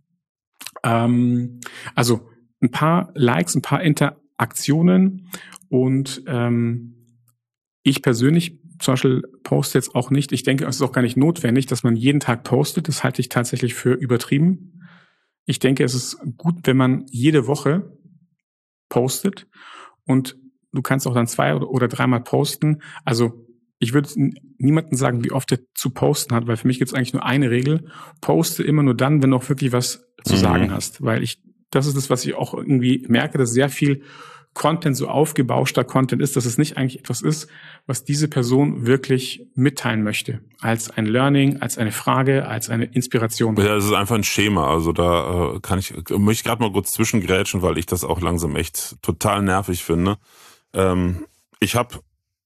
B: Ähm, also ein paar Likes, ein paar Interaktionen und ähm, ich persönlich zum Beispiel poste jetzt auch nicht, ich denke, es ist auch gar nicht notwendig, dass man jeden Tag postet. Das halte ich tatsächlich für übertrieben. Ich denke, es ist gut, wenn man jede Woche postet und du kannst auch dann zwei oder, oder dreimal posten. Also ich würde niemandem sagen, wie oft er zu posten hat, weil für mich gibt es eigentlich nur eine Regel. Poste immer nur dann, wenn du auch wirklich was zu mhm. sagen hast. Weil ich, das ist das, was ich auch irgendwie merke, dass sehr viel Content, so aufgebauschter Content ist, dass es nicht eigentlich etwas ist, was diese Person wirklich mitteilen möchte. Als ein Learning, als eine Frage, als eine Inspiration.
A: Ja, es ist einfach ein Schema. Also da äh, kann ich, möchte ich gerade mal kurz zwischengrätschen, weil ich das auch langsam echt total nervig finde. Ähm, ich habe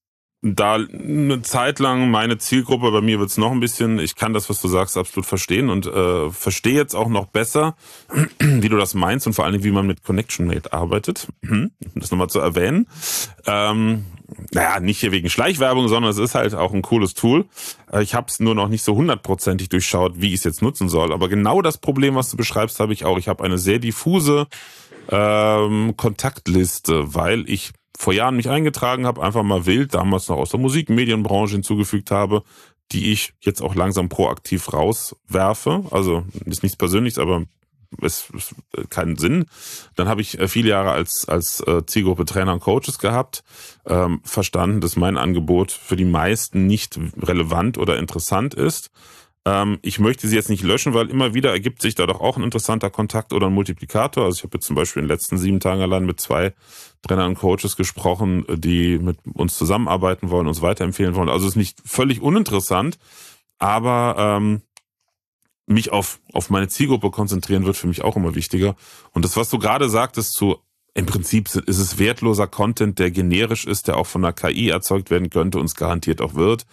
A: da eine Zeit lang meine Zielgruppe, bei mir wird's noch ein bisschen, ich kann das, was du sagst, absolut verstehen und äh, verstehe jetzt auch noch besser, wie du das meinst und vor allen Dingen, wie man mit ConnectionMate arbeitet, um das nochmal zu erwähnen. Ähm, naja, nicht hier wegen Schleichwerbung, sondern es ist halt auch ein cooles Tool. Ich habe es nur noch nicht so hundertprozentig durchschaut, wie ich es jetzt nutzen soll. Aber genau das Problem, was du beschreibst, habe ich auch. Ich habe eine sehr diffuse ähm, Kontaktliste, weil ich vor Jahren mich eingetragen habe, einfach mal wild, damals noch aus der Musik- und Medienbranche hinzugefügt habe, die ich jetzt auch langsam proaktiv rauswerfe. Also ist nichts Persönliches, aber es ist keinen Sinn. Dann habe ich viele Jahre als als Zielgruppe Trainer und Coaches gehabt, ähm, verstanden, dass mein Angebot für die meisten nicht relevant oder interessant ist. Ähm, ich möchte sie jetzt nicht löschen, weil immer wieder ergibt sich da doch auch ein interessanter Kontakt oder ein Multiplikator. Also ich habe jetzt zum Beispiel in den letzten sieben Tagen allein mit zwei Trainern und Coaches gesprochen, die mit uns zusammenarbeiten wollen, uns weiterempfehlen wollen. Also es ist nicht völlig uninteressant, aber ähm, mich auf auf meine Zielgruppe konzentrieren wird für mich auch immer wichtiger. Und das, was du gerade sagtest, zu im Prinzip ist es wertloser Content, der generisch ist, der auch von einer K I erzeugt werden könnte und es garantiert auch wird.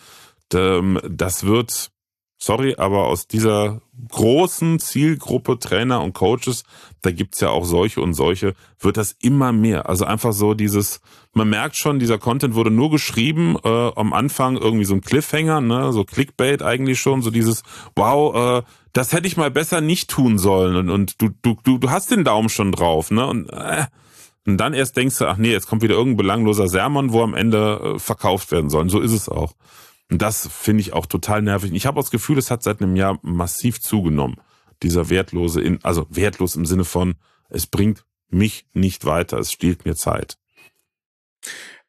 A: Das wird Sorry, aber aus dieser großen Zielgruppe Trainer und Coaches, da gibt's ja auch solche und solche, wird das immer mehr. Also einfach so dieses, man merkt schon, dieser Content wurde nur geschrieben, äh, am Anfang irgendwie so ein Cliffhanger, ne, so Clickbait eigentlich schon, so dieses, wow, äh, das hätte ich mal besser nicht tun sollen und, und du, du, du, du hast den Daumen schon drauf, ne, und, äh, und dann erst denkst du, ach nee, jetzt kommt wieder irgendein belangloser Sermon, wo am Ende äh, verkauft werden soll. Und so ist es auch. Und das finde ich auch total nervig. Ich habe auch das Gefühl, es hat seit einem Jahr massiv zugenommen. Dieser wertlose, in, also wertlos im Sinne von, es bringt mich nicht weiter, es stiehlt mir Zeit.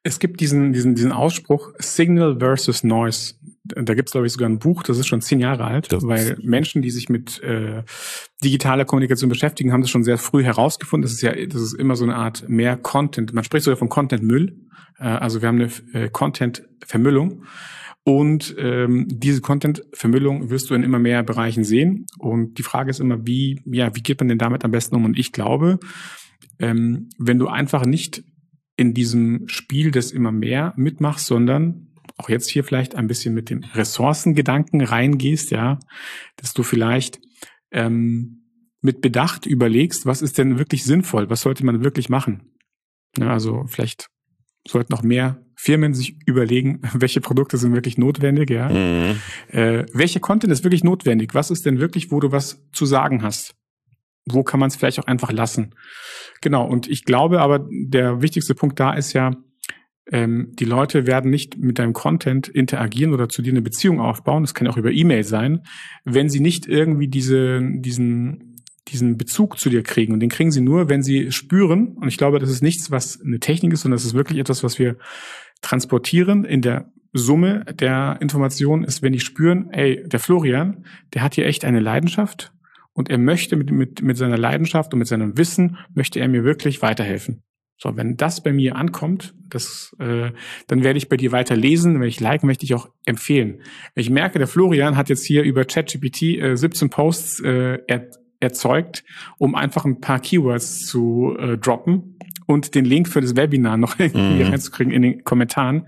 B: Es gibt diesen, diesen, diesen Ausspruch Signal versus Noise. Da gibt es, glaube ich, sogar ein Buch, das ist schon zehn Jahre alt, das weil Menschen, die sich mit äh, digitaler Kommunikation beschäftigen, haben das schon sehr früh herausgefunden. Das ist ja, das ist immer so eine Art mehr Content. Man spricht sogar von Content-Müll. Äh, also wir haben eine äh, Content-Vermüllung. Und ähm, diese Content-Vermüllung wirst du in immer mehr Bereichen sehen. Und die Frage ist immer, wie, ja, wie geht man denn damit am besten um? Und ich glaube, ähm, wenn du einfach nicht in diesem Spiel des immer mehr mitmachst, sondern auch jetzt hier vielleicht ein bisschen mit dem Ressourcengedanken reingehst, ja, dass du vielleicht ähm, mit Bedacht überlegst, was ist denn wirklich sinnvoll, was sollte man wirklich machen? Ja, also vielleicht sollten noch mehr Firmen sich überlegen, welche Produkte sind wirklich notwendig, ja. Mhm. Äh, welcher Content ist wirklich notwendig? Was ist denn wirklich, wo du was zu sagen hast? Wo kann man es vielleicht auch einfach lassen? Genau, und ich glaube aber, der wichtigste Punkt da ist ja, ähm, die Leute werden nicht mit deinem Content interagieren oder zu dir eine Beziehung aufbauen, das kann auch über E-Mail sein, wenn sie nicht irgendwie diese, diesen, diesen Bezug zu dir kriegen. Und den kriegen sie nur, wenn sie spüren, und ich glaube, das ist nichts, was eine Technik ist, sondern das ist wirklich etwas, was wir transportieren in der Summe der Informationen, ist, wenn die spüren, ey, der Florian, der hat hier echt eine Leidenschaft, und er möchte mit, mit, mit seiner Leidenschaft und mit seinem Wissen, möchte er mir wirklich weiterhelfen. So, wenn das bei mir ankommt, das, äh, dann werde ich bei dir weiter lesen, werde ich liken, möchte ich auch empfehlen. Wenn ich merke, der Florian hat jetzt hier über ChatGPT äh, siebzehn Posts äh, er, erzeugt, um einfach ein paar Keywords zu äh, droppen und den Link für das Webinar noch irgendwie mhm. reinzukriegen in den Kommentaren,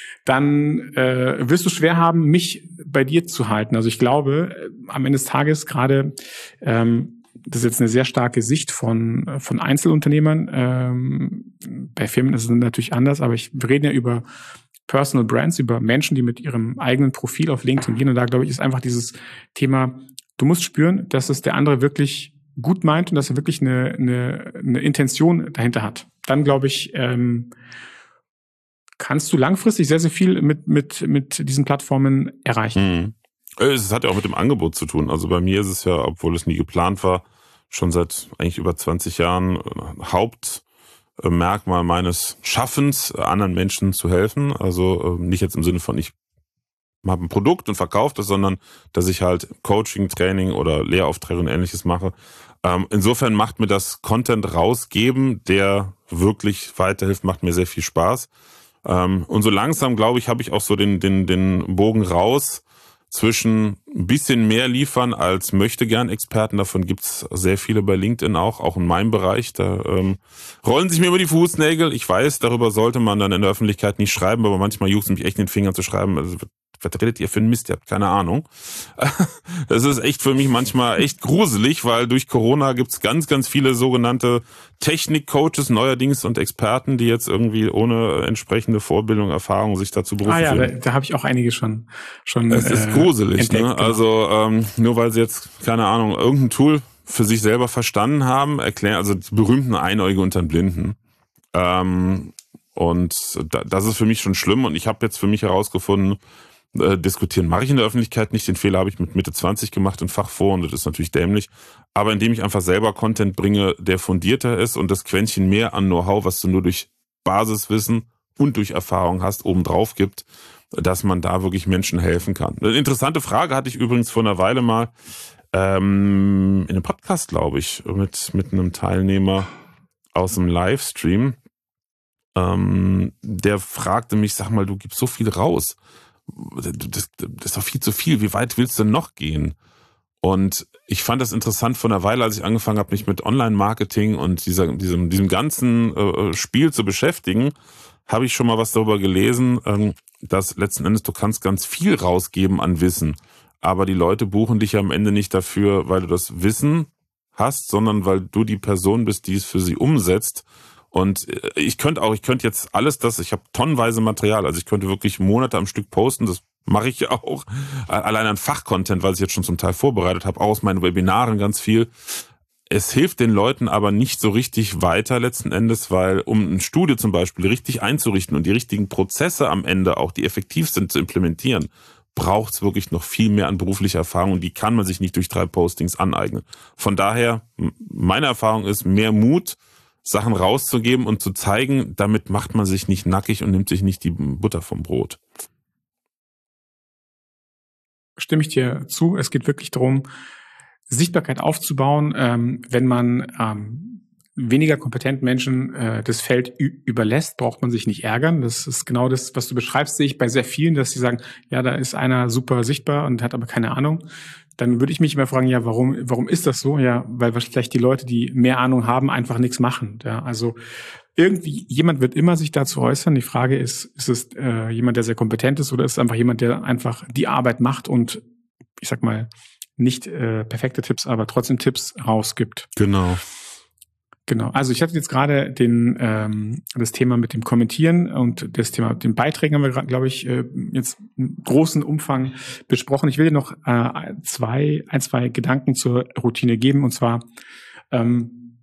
B: dann äh, wirst du schwer haben, mich bei dir zu halten. Also ich glaube, äh, am Ende des Tages gerade, ähm, das ist jetzt eine sehr starke Sicht von von Einzelunternehmern. Ähm, bei Firmen ist es natürlich anders, aber ich, wir reden ja über Personal Brands, über Menschen, die mit ihrem eigenen Profil auf LinkedIn gehen. Und da, glaube ich, ist einfach dieses Thema, du musst spüren, dass es der andere wirklich gut meint und dass er wirklich eine, eine, eine Intention dahinter hat. Dann, glaube ich, ähm, kannst du langfristig sehr, sehr viel mit, mit, mit diesen Plattformen erreichen.
A: Mhm. Es hat ja auch mit dem Angebot zu tun. Also bei mir ist es ja, obwohl es nie geplant war, schon seit eigentlich über zwanzig Jahren Hauptmerkmal meines Schaffens, anderen Menschen zu helfen. Also nicht jetzt im Sinne von, ich habe ein Produkt und verkaufe das, sondern dass ich halt Coaching, Training oder Lehraufträge und Ähnliches mache. Insofern macht mir das Content rausgeben, der wirklich weiterhilft, macht mir sehr viel Spaß. Und so langsam, glaube ich, habe ich auch so den, den, den Bogen raus zwischen ein bisschen mehr liefern als möchte gern Experten. Davon gibt's sehr viele bei LinkedIn auch, auch in meinem Bereich. Da ähm, rollen sich mir immer die Fußnägel. Ich weiß, darüber sollte man dann in der Öffentlichkeit nicht schreiben, aber manchmal juckt es mich echt in den Fingern zu schreiben. Also, was redet ihr für einen Mist? Ihr habt keine Ahnung. Das ist echt für mich manchmal echt gruselig, weil durch Corona gibt's ganz, ganz viele sogenannte Technik-Coaches neuerdings und Experten, die jetzt irgendwie ohne entsprechende Vorbildung, Erfahrung sich dazu berufen.
B: Ah ja, da, da habe ich auch einige schon schon
A: Es ist äh, gruselig, entdeckt, ne? Genau. Also ähm, nur weil sie jetzt, keine Ahnung, irgendein Tool für sich selber verstanden haben, erklären, also die berühmten Einäugige unter den Blinden. Ähm, und da, das ist für mich schon schlimm und ich habe jetzt für mich herausgefunden, Äh, diskutieren mache ich in der Öffentlichkeit nicht. Den Fehler habe ich mit Mitte zwanzig gemacht in Fachforen, das ist natürlich dämlich. Aber indem ich einfach selber Content bringe, der fundierter ist und das Quäntchen mehr an Know-how, was du nur durch Basiswissen und durch Erfahrung hast, obendrauf gibt, dass man da wirklich Menschen helfen kann. Eine interessante Frage hatte ich übrigens vor einer Weile mal ähm, in einem Podcast, glaube ich, mit, mit einem Teilnehmer aus dem Livestream. Ähm, der fragte mich, sag mal, du gibst so viel raus. Das, das ist doch viel zu viel. Wie weit willst du denn noch gehen? Und ich fand das interessant vor einer Weile, als ich angefangen habe, mich mit Online-Marketing und dieser, diesem, diesem ganzen äh, Spiel zu beschäftigen, habe ich schon mal was darüber gelesen, ähm, dass letzten Endes du kannst ganz viel rausgeben an Wissen, aber die Leute buchen dich ja am Ende nicht dafür, weil du das Wissen hast, sondern weil du die Person bist, die es für sie umsetzt. Und ich könnte auch, ich könnte jetzt alles das, ich habe tonnenweise Material, also ich könnte wirklich Monate am Stück posten, das mache ich ja auch, allein an Fachcontent, weil ich jetzt schon zum Teil vorbereitet habe, auch aus meinen Webinaren ganz viel. Es hilft den Leuten aber nicht so richtig weiter letzten Endes, weil um ein Studio zum Beispiel richtig einzurichten und die richtigen Prozesse am Ende auch, die effektiv sind, zu implementieren, braucht es wirklich noch viel mehr an beruflicher Erfahrung und die kann man sich nicht durch drei Postings aneignen. Von daher, meine Erfahrung ist mehr Mut, Sachen rauszugeben und zu zeigen, damit macht man sich nicht nackig und nimmt sich nicht die Butter vom Brot.
B: Stimme ich dir zu. Es geht wirklich darum, Sichtbarkeit aufzubauen, ähm, wenn man ähm, weniger kompetenten Menschen äh, das Feld ü- überlässt, braucht man sich nicht ärgern. Das ist genau das, was du beschreibst, sehe ich bei sehr vielen, dass sie sagen, ja, da ist einer super sichtbar und hat aber keine Ahnung. Dann würde ich mich immer fragen, ja, warum, warum ist das so? Ja, weil vielleicht die Leute, die mehr Ahnung haben, einfach nichts machen. Ja, also irgendwie, jemand wird immer sich dazu äußern. Die Frage ist, ist es äh, jemand, der sehr kompetent ist, oder ist es einfach jemand, der einfach die Arbeit macht und, ich sag mal, nicht äh, perfekte Tipps, aber trotzdem Tipps rausgibt.
A: Genau.
B: Genau. Also ich hatte jetzt gerade den ähm, das Thema mit dem Kommentieren und das Thema mit den Beiträgen haben wir, glaube ich, äh, jetzt im großen Umfang besprochen. Ich will dir noch äh, zwei, ein, zwei Gedanken zur Routine geben. Und zwar ähm,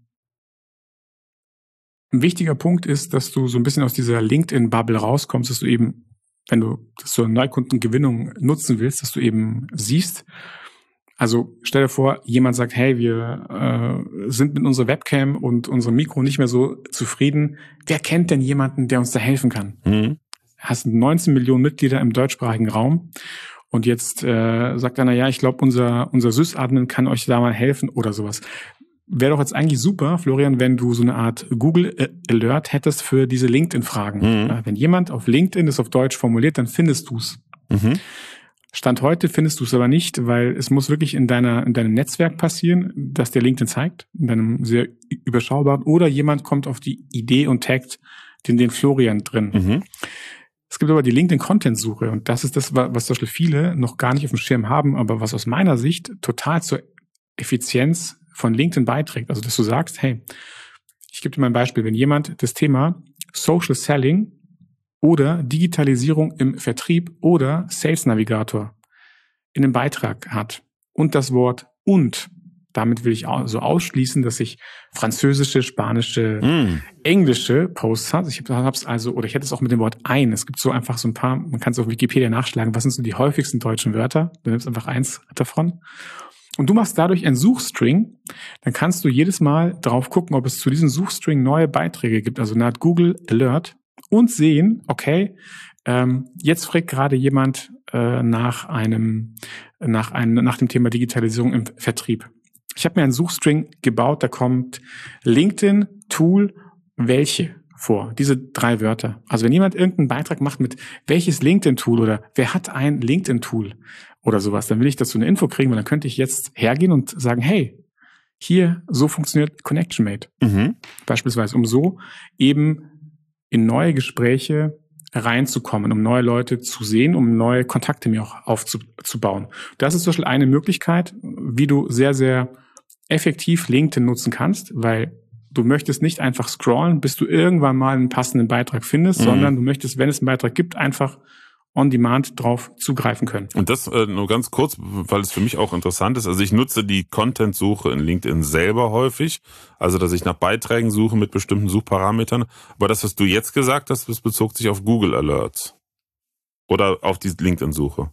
B: ein wichtiger Punkt ist, dass du so ein bisschen aus dieser LinkedIn-Bubble rauskommst, dass du eben, wenn du das zur Neukundengewinnung nutzen willst, dass du eben siehst. Also stell dir vor, jemand sagt, hey, wir äh, sind mit unserer Webcam und unserem Mikro nicht mehr so zufrieden. Wer kennt denn jemanden, der uns da helfen kann? Mhm. Hast neunzehn Millionen Mitglieder im deutschsprachigen Raum und jetzt äh, sagt einer, ja, ich glaube, unser unser Sys-Admin kann euch da mal helfen oder sowas. Wäre doch jetzt eigentlich super, Florian, wenn du so eine Art Google Alert hättest für diese LinkedIn-Fragen. Mhm. Wenn jemand auf LinkedIn das auf Deutsch formuliert, dann findest du es. Mhm. Stand heute findest du es aber nicht, weil es muss wirklich in deiner in deinem Netzwerk passieren, dass dir LinkedIn zeigt, in deinem sehr überschaubaren, oder jemand kommt auf die Idee und taggt den, den Florian drin. Mhm. Es gibt aber die LinkedIn-Content-Suche und das ist das, was zum Beispiel viele noch gar nicht auf dem Schirm haben, aber was aus meiner Sicht total zur Effizienz von LinkedIn beiträgt. Also dass du sagst, hey, ich gebe dir mal ein Beispiel, wenn jemand das Thema Social Selling oder Digitalisierung im Vertrieb oder Sales Navigator in einem Beitrag hat und das Wort und, damit will ich auch so ausschließen, dass ich französische, spanische, mm. englische Posts habe. Ich habe es also, oder ich hätte es auch mit dem Wort ein. Es gibt so einfach so ein paar, man kann es auf Wikipedia nachschlagen, was sind so die häufigsten deutschen Wörter. Du nimmst einfach eins davon. Und du machst dadurch einen Suchstring, dann kannst du jedes Mal drauf gucken, ob es zu diesem Suchstring neue Beiträge gibt, also eine Art Google Alert, und sehen, okay, ähm, jetzt fragt gerade jemand äh, nach einem, nach einem, nach dem Thema Digitalisierung im Vertrieb. Ich habe mir einen Suchstring gebaut, da kommt LinkedIn, Tool, welche vor, diese drei Wörter. Also wenn jemand irgendeinen Beitrag macht mit welches LinkedIn-Tool oder wer hat ein LinkedIn-Tool oder sowas, dann will ich dazu eine Info kriegen, weil dann könnte ich jetzt hergehen und sagen, hey, hier, so funktioniert ConnectionMate. Mhm. Beispielsweise, um so eben in neue Gespräche reinzukommen, um neue Leute zu sehen, um neue Kontakte mir auch aufzubauen. Das ist zum Beispiel eine Möglichkeit, wie du sehr, sehr effektiv LinkedIn nutzen kannst, weil du möchtest nicht einfach scrollen, bis du irgendwann mal einen passenden Beitrag findest, mhm. sondern du möchtest, wenn es einen Beitrag gibt, einfach on demand drauf zugreifen können.
A: Und das äh, nur ganz kurz, weil es für mich auch interessant ist. Also ich nutze die Content-Suche in LinkedIn selber häufig, also dass ich nach Beiträgen suche mit bestimmten Suchparametern. Aber das, was du jetzt gesagt hast, das bezog sich auf Google Alerts oder auf die LinkedIn-Suche.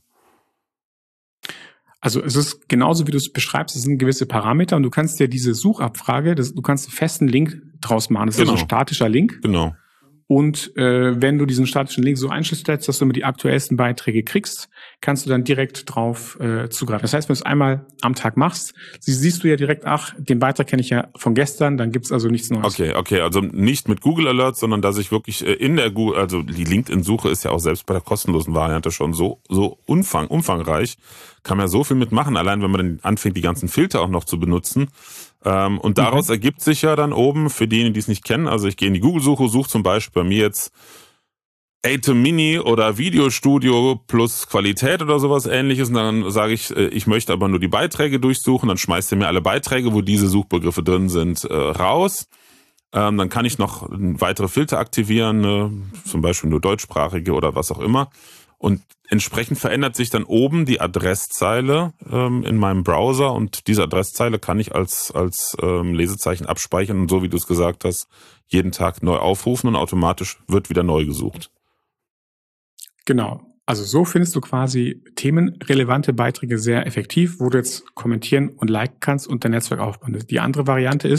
B: Also es ist genauso, wie du es beschreibst, es sind gewisse Parameter und du kannst dir diese Suchabfrage, das, du kannst einen festen Link draus machen. Das ist genau. also ein statischer Link.
A: Genau.
B: Und äh, wenn du diesen statischen Link so einstellst, dass du immer die aktuellsten Beiträge kriegst, kannst du dann direkt drauf äh, zugreifen. Das heißt, wenn du es einmal am Tag machst, siehst du ja direkt, ach, den Beitrag kenne ich ja von gestern, dann gibt's also nichts Neues.
A: Okay, okay, also nicht mit Google Alerts, sondern dass ich wirklich äh, in der Google, also die LinkedIn-Suche ist ja auch selbst bei der kostenlosen Variante schon so so umfang, umfangreich, kann man ja so viel mitmachen, allein wenn man dann anfängt, die ganzen Filter auch noch zu benutzen. Ähm, und daraus mhm. ergibt sich ja dann oben, für diejenigen, die es nicht kennen, also ich gehe in die Google-Suche, suche zum Beispiel bei mir jetzt Atem Mini oder Videostudio plus Qualität oder sowas Ähnliches und dann sage ich, ich möchte aber nur die Beiträge durchsuchen, dann schmeißt er mir alle Beiträge, wo diese Suchbegriffe drin sind, äh, raus. Ähm, dann kann ich noch weitere Filter aktivieren, ne? Zum Beispiel nur deutschsprachige oder was auch immer. Und entsprechend verändert sich dann oben die Adresszeile ähm, in meinem Browser und diese Adresszeile kann ich als als ähm, Lesezeichen abspeichern und so wie du es gesagt hast, jeden Tag neu aufrufen und automatisch wird wieder neu gesucht.
B: Genau. Also so findest du quasi themenrelevante Beiträge sehr effektiv, wo du jetzt kommentieren und liken kannst und dein Netzwerk aufbauen. Die andere Variante ist,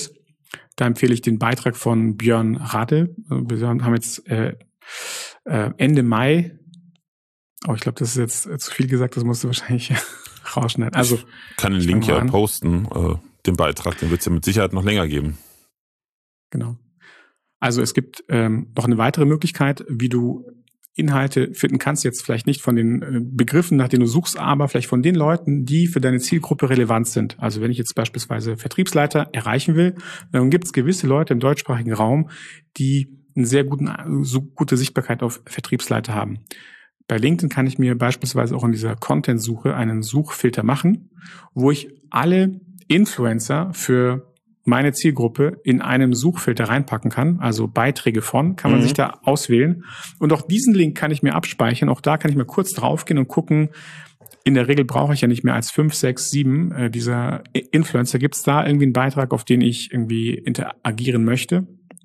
B: Da empfehle ich den Beitrag von Björn Rade. Wir haben jetzt äh, äh, Ende Mai, oh, ich glaube, das ist jetzt zu viel gesagt, das musst du wahrscheinlich rausschneiden. Also,
A: ich kann den Link ja posten, äh, den Beitrag, den wird es ja mit Sicherheit noch länger geben.
B: Genau. Also es gibt ähm, noch eine weitere Möglichkeit, wie du Inhalte finden kannst, jetzt vielleicht nicht von den äh, Begriffen, nach denen du suchst, aber vielleicht von den Leuten, die für deine Zielgruppe relevant sind. Also wenn ich jetzt beispielsweise Vertriebsleiter erreichen will, dann gibt es gewisse Leute im deutschsprachigen Raum, die eine sehr guten, so gute Sichtbarkeit auf Vertriebsleiter haben. Bei LinkedIn kann ich mir beispielsweise auch in dieser Content-Suche einen Suchfilter machen, wo ich alle Influencer für meine Zielgruppe in einem Suchfilter reinpacken kann, also Beiträge von, kann man mhm. sich da auswählen. Und auch diesen Link kann ich mir abspeichern. Auch da kann ich mal kurz draufgehen und gucken. In der Regel brauche ich ja nicht mehr als fünf, sechs, sieben äh, dieser Influencer. Gibt es da irgendwie einen Beitrag, auf den ich irgendwie interagieren möchte?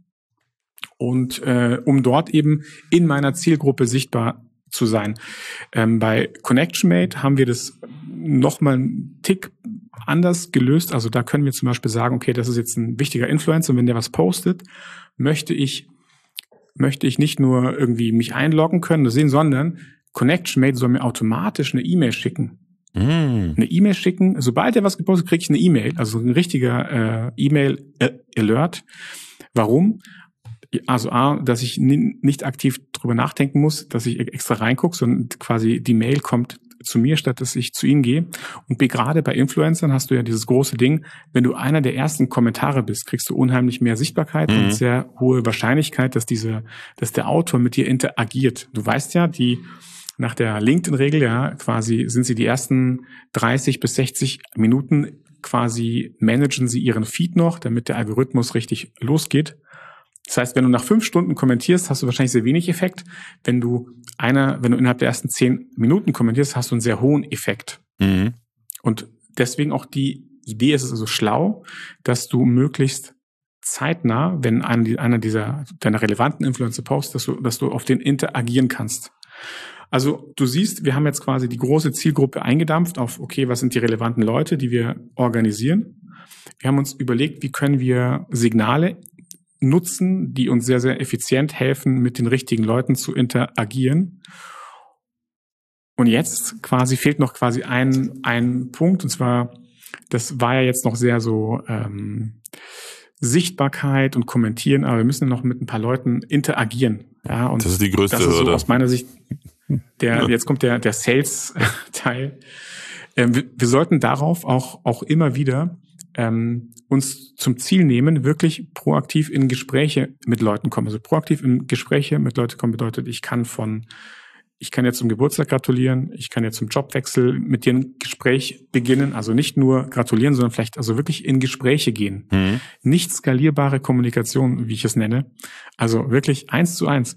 B: Und äh, um dort eben in meiner Zielgruppe sichtbar zu sein. Ähm, bei ConnectionMate haben wir das nochmal einen Tick anders gelöst. Also da können wir zum Beispiel sagen, okay, das ist jetzt ein wichtiger Influencer und wenn der was postet, möchte ich möchte ich nicht nur irgendwie mich einloggen können, das sehen, sondern ConnectionMate soll mir automatisch eine E-Mail schicken. Mm. Eine E-Mail schicken. Sobald er was gepostet, kriege ich eine E-Mail, also ein richtiger äh, E-Mail-Alert. Warum? Also A, dass ich nicht aktiv drüber nachdenken muss, dass ich extra reingucke, sondern quasi die Mail kommt zu mir, statt dass ich zu ihnen gehe. Und B, gerade bei Influencern hast du ja dieses große Ding, wenn du einer der ersten Kommentare bist, kriegst du unheimlich mehr Sichtbarkeit mhm. und sehr hohe Wahrscheinlichkeit, dass diese, dass der Autor mit dir interagiert. Du weißt ja, die nach der LinkedIn-Regel, ja, quasi sind sie die ersten dreißig bis sechzig Minuten quasi managen sie ihren Feed noch, damit der Algorithmus richtig losgeht. Das heißt, wenn du nach fünf Stunden kommentierst, hast du wahrscheinlich sehr wenig Effekt. Wenn du einer, wenn du innerhalb der ersten zehn Minuten kommentierst, hast du einen sehr hohen Effekt. Mhm. Und deswegen auch die Idee ist es also schlau, dass du möglichst zeitnah, wenn einer dieser deiner relevanten Influencer postet, dass du, dass du auf den interagieren kannst. Also du siehst, wir haben jetzt quasi die große Zielgruppe eingedampft auf, okay, was sind die relevanten Leute, die wir organisieren? Wir haben uns überlegt, wie können wir Signale nutzen, die uns sehr, sehr effizient helfen, mit den richtigen Leuten zu interagieren. Und jetzt quasi fehlt noch quasi ein, ein Punkt, und zwar, das war ja jetzt noch sehr so ähm, Sichtbarkeit und Kommentieren, aber wir müssen noch mit ein paar Leuten interagieren. Ja, und
A: das ist die größte Hürde.
B: Das ist so aus meiner Sicht, der, jetzt kommt der, der Sales-Teil. Ähm, wir, wir sollten darauf auch, auch immer wieder ähm, uns zum Ziel nehmen, wirklich proaktiv in Gespräche mit Leuten kommen. Also proaktiv in Gespräche mit Leuten kommen bedeutet, ich kann von, ich kann jetzt zum Geburtstag gratulieren, ich kann jetzt zum Jobwechsel mit dir ein Gespräch beginnen, also nicht nur gratulieren, sondern vielleicht also wirklich in Gespräche gehen. Mhm. Nicht skalierbare Kommunikation, wie ich es nenne. Also wirklich eins zu eins.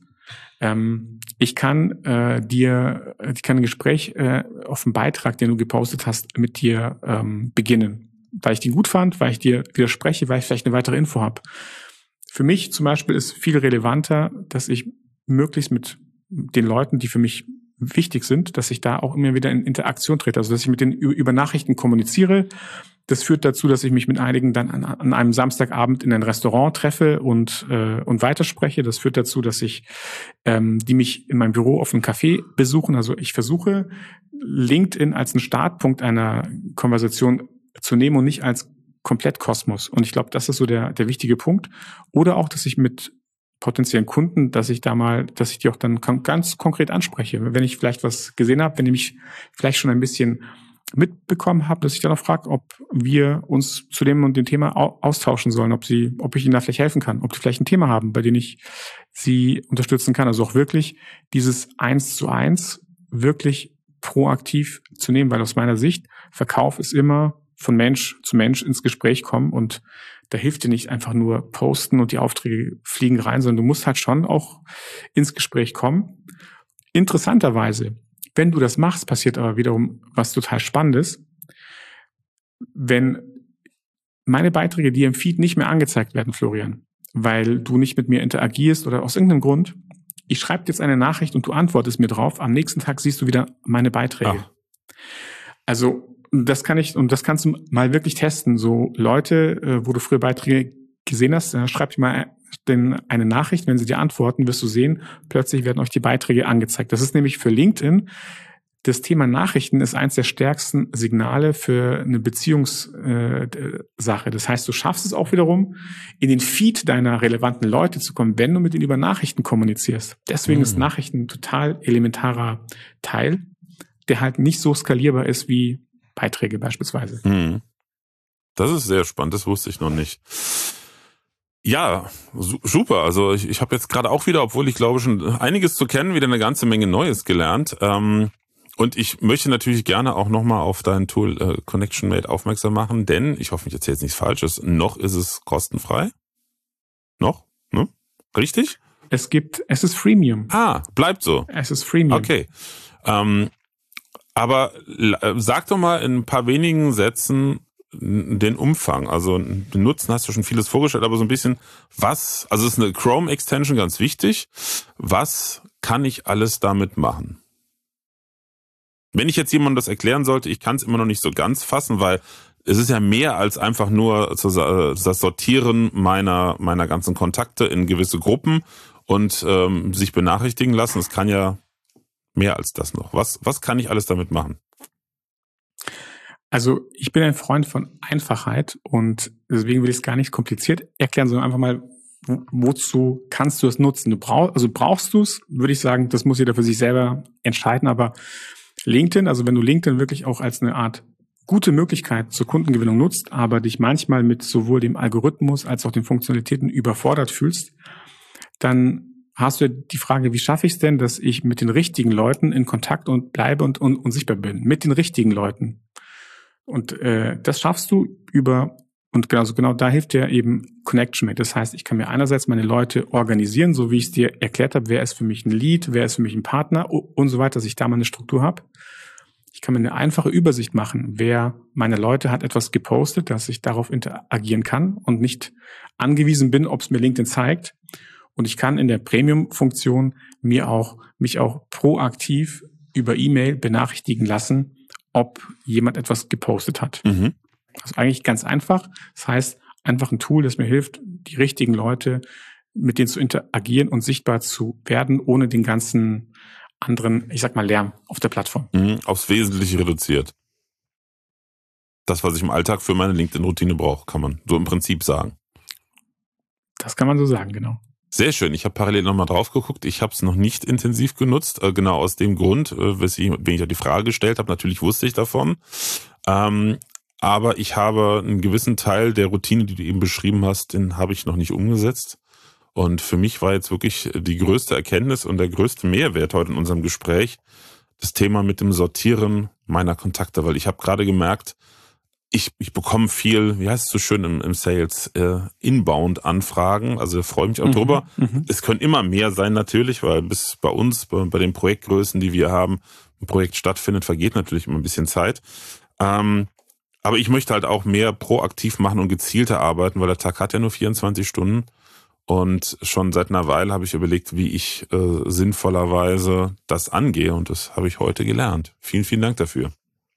B: Ähm, ich kann äh, dir, ich kann ein Gespräch äh, auf einen Beitrag, den du gepostet hast, mit dir ähm, beginnen. Weil ich den gut fand, weil ich dir widerspreche, weil ich vielleicht eine weitere Info habe. Für mich zum Beispiel ist viel relevanter, dass ich möglichst mit den Leuten, die für mich wichtig sind, dass ich da auch immer wieder in Interaktion trete. Also dass ich mit denen über Nachrichten kommuniziere. Das führt dazu, dass ich mich mit einigen dann an, an einem Samstagabend in ein Restaurant treffe und äh, und weiterspreche. Das führt dazu, dass ich ähm, die mich in meinem Büro auf einem Café besuchen. Also ich versuche, LinkedIn als einen Startpunkt einer Konversation zu nehmen und nicht als Komplettkosmos. Und ich glaube, das ist so der der wichtige Punkt. Oder auch, dass ich mit potenziellen Kunden, dass ich da mal, dass ich die auch dann ganz konkret anspreche. Wenn ich vielleicht was gesehen habe, wenn ich mich vielleicht schon ein bisschen mitbekommen habe, dass ich dann auch frage, ob wir uns zu dem und dem Thema austauschen sollen, ob sie, ob ich ihnen da vielleicht helfen kann, ob die vielleicht ein Thema haben, bei dem ich sie unterstützen kann. Also auch wirklich dieses Eins zu Eins wirklich proaktiv zu nehmen, weil aus meiner Sicht Verkauf ist immer von Mensch zu Mensch ins Gespräch kommen und da hilft dir nicht einfach nur posten und die Aufträge fliegen rein, sondern du musst halt schon auch ins Gespräch kommen. Interessanterweise, wenn du das machst, passiert aber wiederum was total Spannendes. Wenn meine Beiträge dir im Feed nicht mehr angezeigt werden, Florian, weil du nicht mit mir interagierst oder aus irgendeinem Grund, ich schreibe jetzt eine Nachricht und du antwortest mir drauf, am nächsten Tag siehst du wieder meine Beiträge. Ach. Also das kann ich, und das kannst du mal wirklich testen. So Leute, wo du früher Beiträge gesehen hast, dann schreibt mal den, eine Nachricht. Wenn sie dir antworten, wirst du sehen, plötzlich werden euch die Beiträge angezeigt. Das ist nämlich für LinkedIn. Das Thema Nachrichten ist eins der stärksten Signale für eine Beziehungssache. Äh, das heißt, du schaffst es auch wiederum, in den Feed deiner relevanten Leute zu kommen, wenn du mit ihnen über Nachrichten kommunizierst. Deswegen mhm. ist Nachrichten ein total elementarer Teil, der halt nicht so skalierbar ist wie Beiträge beispielsweise.
A: Mhm. Das ist sehr spannend, das wusste ich noch nicht. Ja, su- super. Also ich, ich habe jetzt gerade auch wieder, obwohl ich glaube schon einiges zu kennen, wieder eine ganze Menge Neues gelernt. Ähm, und ich möchte natürlich gerne auch nochmal auf dein Tool äh, ConnectionMate aufmerksam machen, denn, ich hoffe, ich erzähle jetzt nichts Falsches, noch ist es kostenfrei. Noch? Ne? Richtig?
B: Es gibt, es ist Freemium.
A: Ah, bleibt so.
B: Es ist Freemium.
A: Okay. Ähm, aber äh, sag doch mal in ein paar wenigen Sätzen den Umfang. Also den Nutzen hast du schon vieles vorgestellt, aber so ein bisschen, was, also es ist eine Chrome-Extension, ganz wichtig. Was kann ich alles damit machen? Wenn ich jetzt jemandem das erklären sollte, ich kann es immer noch nicht so ganz fassen, weil es ist ja mehr als einfach nur das Sortieren meiner meiner ganzen Kontakte in gewisse Gruppen und ähm, sich benachrichtigen lassen. Es kann ja mehr als das noch. Was was kann ich alles damit machen?
B: Also ich bin ein Freund von Einfachheit und deswegen will ich es gar nicht kompliziert erklären, sondern einfach mal, wo, wozu kannst du es nutzen? Du brauchst, also brauchst du es, würde ich sagen, das muss jeder für sich selber entscheiden, aber LinkedIn, also wenn du LinkedIn wirklich auch als eine Art gute Möglichkeit zur Kundengewinnung nutzt, aber dich manchmal mit sowohl dem Algorithmus als auch den Funktionalitäten überfordert fühlst, dann hast du die Frage, wie schaffe ich es denn, dass ich mit den richtigen Leuten in Kontakt und bleibe und, und, und sichtbar bin? Mit den richtigen Leuten. Und äh, das schaffst du über, und genau, genau da hilft dir eben ConnectionMate. Das heißt, ich kann mir einerseits meine Leute organisieren, so wie ich es dir erklärt habe, wer ist für mich ein Lead, wer ist für mich ein Partner und so weiter, dass ich da mal eine Struktur habe. Ich kann mir eine einfache Übersicht machen, wer meine Leute hat etwas gepostet, dass ich darauf interagieren kann und nicht angewiesen bin, ob es mir LinkedIn zeigt. Und ich kann in der Premium-Funktion mir auch, mich auch proaktiv über E-Mail benachrichtigen lassen, ob jemand etwas gepostet hat.
A: Mhm.
B: Also eigentlich ganz einfach. Das heißt, einfach ein Tool, das mir hilft, die richtigen Leute, mit denen zu interagieren und sichtbar zu werden, ohne den ganzen anderen, ich sag mal, Lärm auf der Plattform.
A: Mhm. Aufs Wesentliche reduziert. Das, was ich im Alltag für meine LinkedIn-Routine brauche, kann man so im Prinzip sagen.
B: Das kann man so sagen, genau.
A: Sehr schön. Ich habe parallel nochmal drauf geguckt. Ich habe es noch nicht intensiv genutzt. Äh, genau aus dem Grund, äh, weswegen ich ja die Frage gestellt habe. Natürlich wusste ich davon. Ähm, aber ich habe einen gewissen Teil der Routine, die du eben beschrieben hast, den habe ich noch nicht umgesetzt. Und für mich war jetzt wirklich die größte Erkenntnis und der größte Mehrwert heute in unserem Gespräch das Thema mit dem Sortieren meiner Kontakte. Weil ich habe gerade gemerkt, Ich, ich bekomme viel, wie heißt es so schön im, im Sales, äh, Inbound-Anfragen, also freue mich auch
B: Mhm,
A: drüber.
B: mhm.
A: Es können immer mehr sein natürlich, weil bis bei uns, bei, bei den Projektgrößen, die wir haben, ein Projekt stattfindet, vergeht natürlich immer ein bisschen Zeit. Ähm, aber ich möchte halt auch mehr proaktiv machen und gezielter arbeiten, weil der Tag hat ja nur vierundzwanzig Stunden. Und schon seit einer Weile habe ich überlegt, wie ich äh, sinnvollerweise das angehe. Und das habe ich heute gelernt. Vielen, vielen Dank dafür.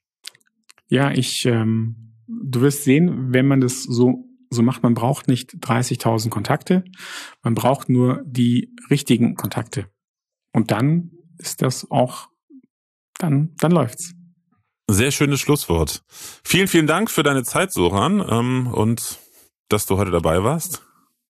B: Ja, ich, ähm, du wirst sehen, wenn man das so so macht, man braucht nicht dreißigtausend Kontakte, man braucht nur die richtigen Kontakte. Und dann ist das auch, dann, dann läuft's.
A: Sehr schönes Schlusswort. Vielen, vielen Dank für deine Zeit, Soran, ähm, und dass du heute dabei warst.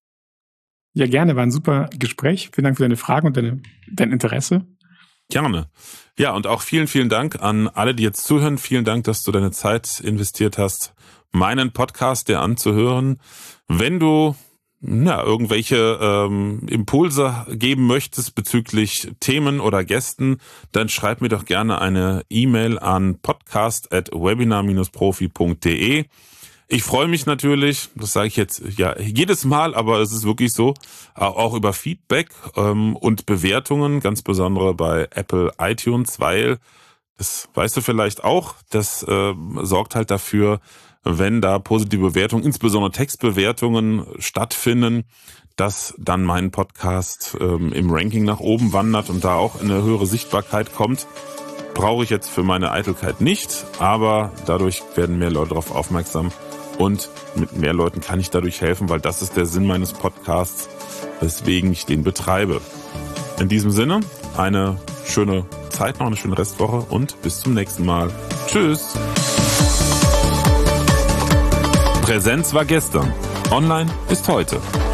B: Ja, gerne, war ein super Gespräch. Vielen Dank für deine Fragen und deine, dein Interesse.
A: Gerne. Ja, und auch vielen, vielen Dank an alle, die jetzt zuhören. Vielen Dank, dass du deine Zeit investiert hast, meinen Podcast dir anzuhören. Wenn du na, irgendwelche ähm, Impulse geben möchtest bezüglich Themen oder Gästen, dann schreib mir doch gerne eine E-Mail an podcast at webinar dash profi punkt de. Ich freue mich natürlich, das sage ich jetzt ja jedes Mal, aber es ist wirklich so, auch über Feedback ähm, und Bewertungen, ganz besonders bei Apple iTunes, weil, das weißt du vielleicht auch, das äh, sorgt halt dafür, wenn da positive Bewertungen, insbesondere Textbewertungen stattfinden, dass dann mein Podcast ähm, im Ranking nach oben wandert und da auch eine höhere Sichtbarkeit kommt. Brauche ich jetzt für meine Eitelkeit nicht, aber dadurch werden mehr Leute darauf aufmerksam. Und mit mehr Leuten kann ich dadurch helfen, weil das ist der Sinn meines Podcasts, weswegen ich den betreibe. In diesem Sinne, eine schöne Zeit noch, eine schöne Restwoche und bis zum nächsten Mal. Tschüss! Präsenz war gestern, online ist heute.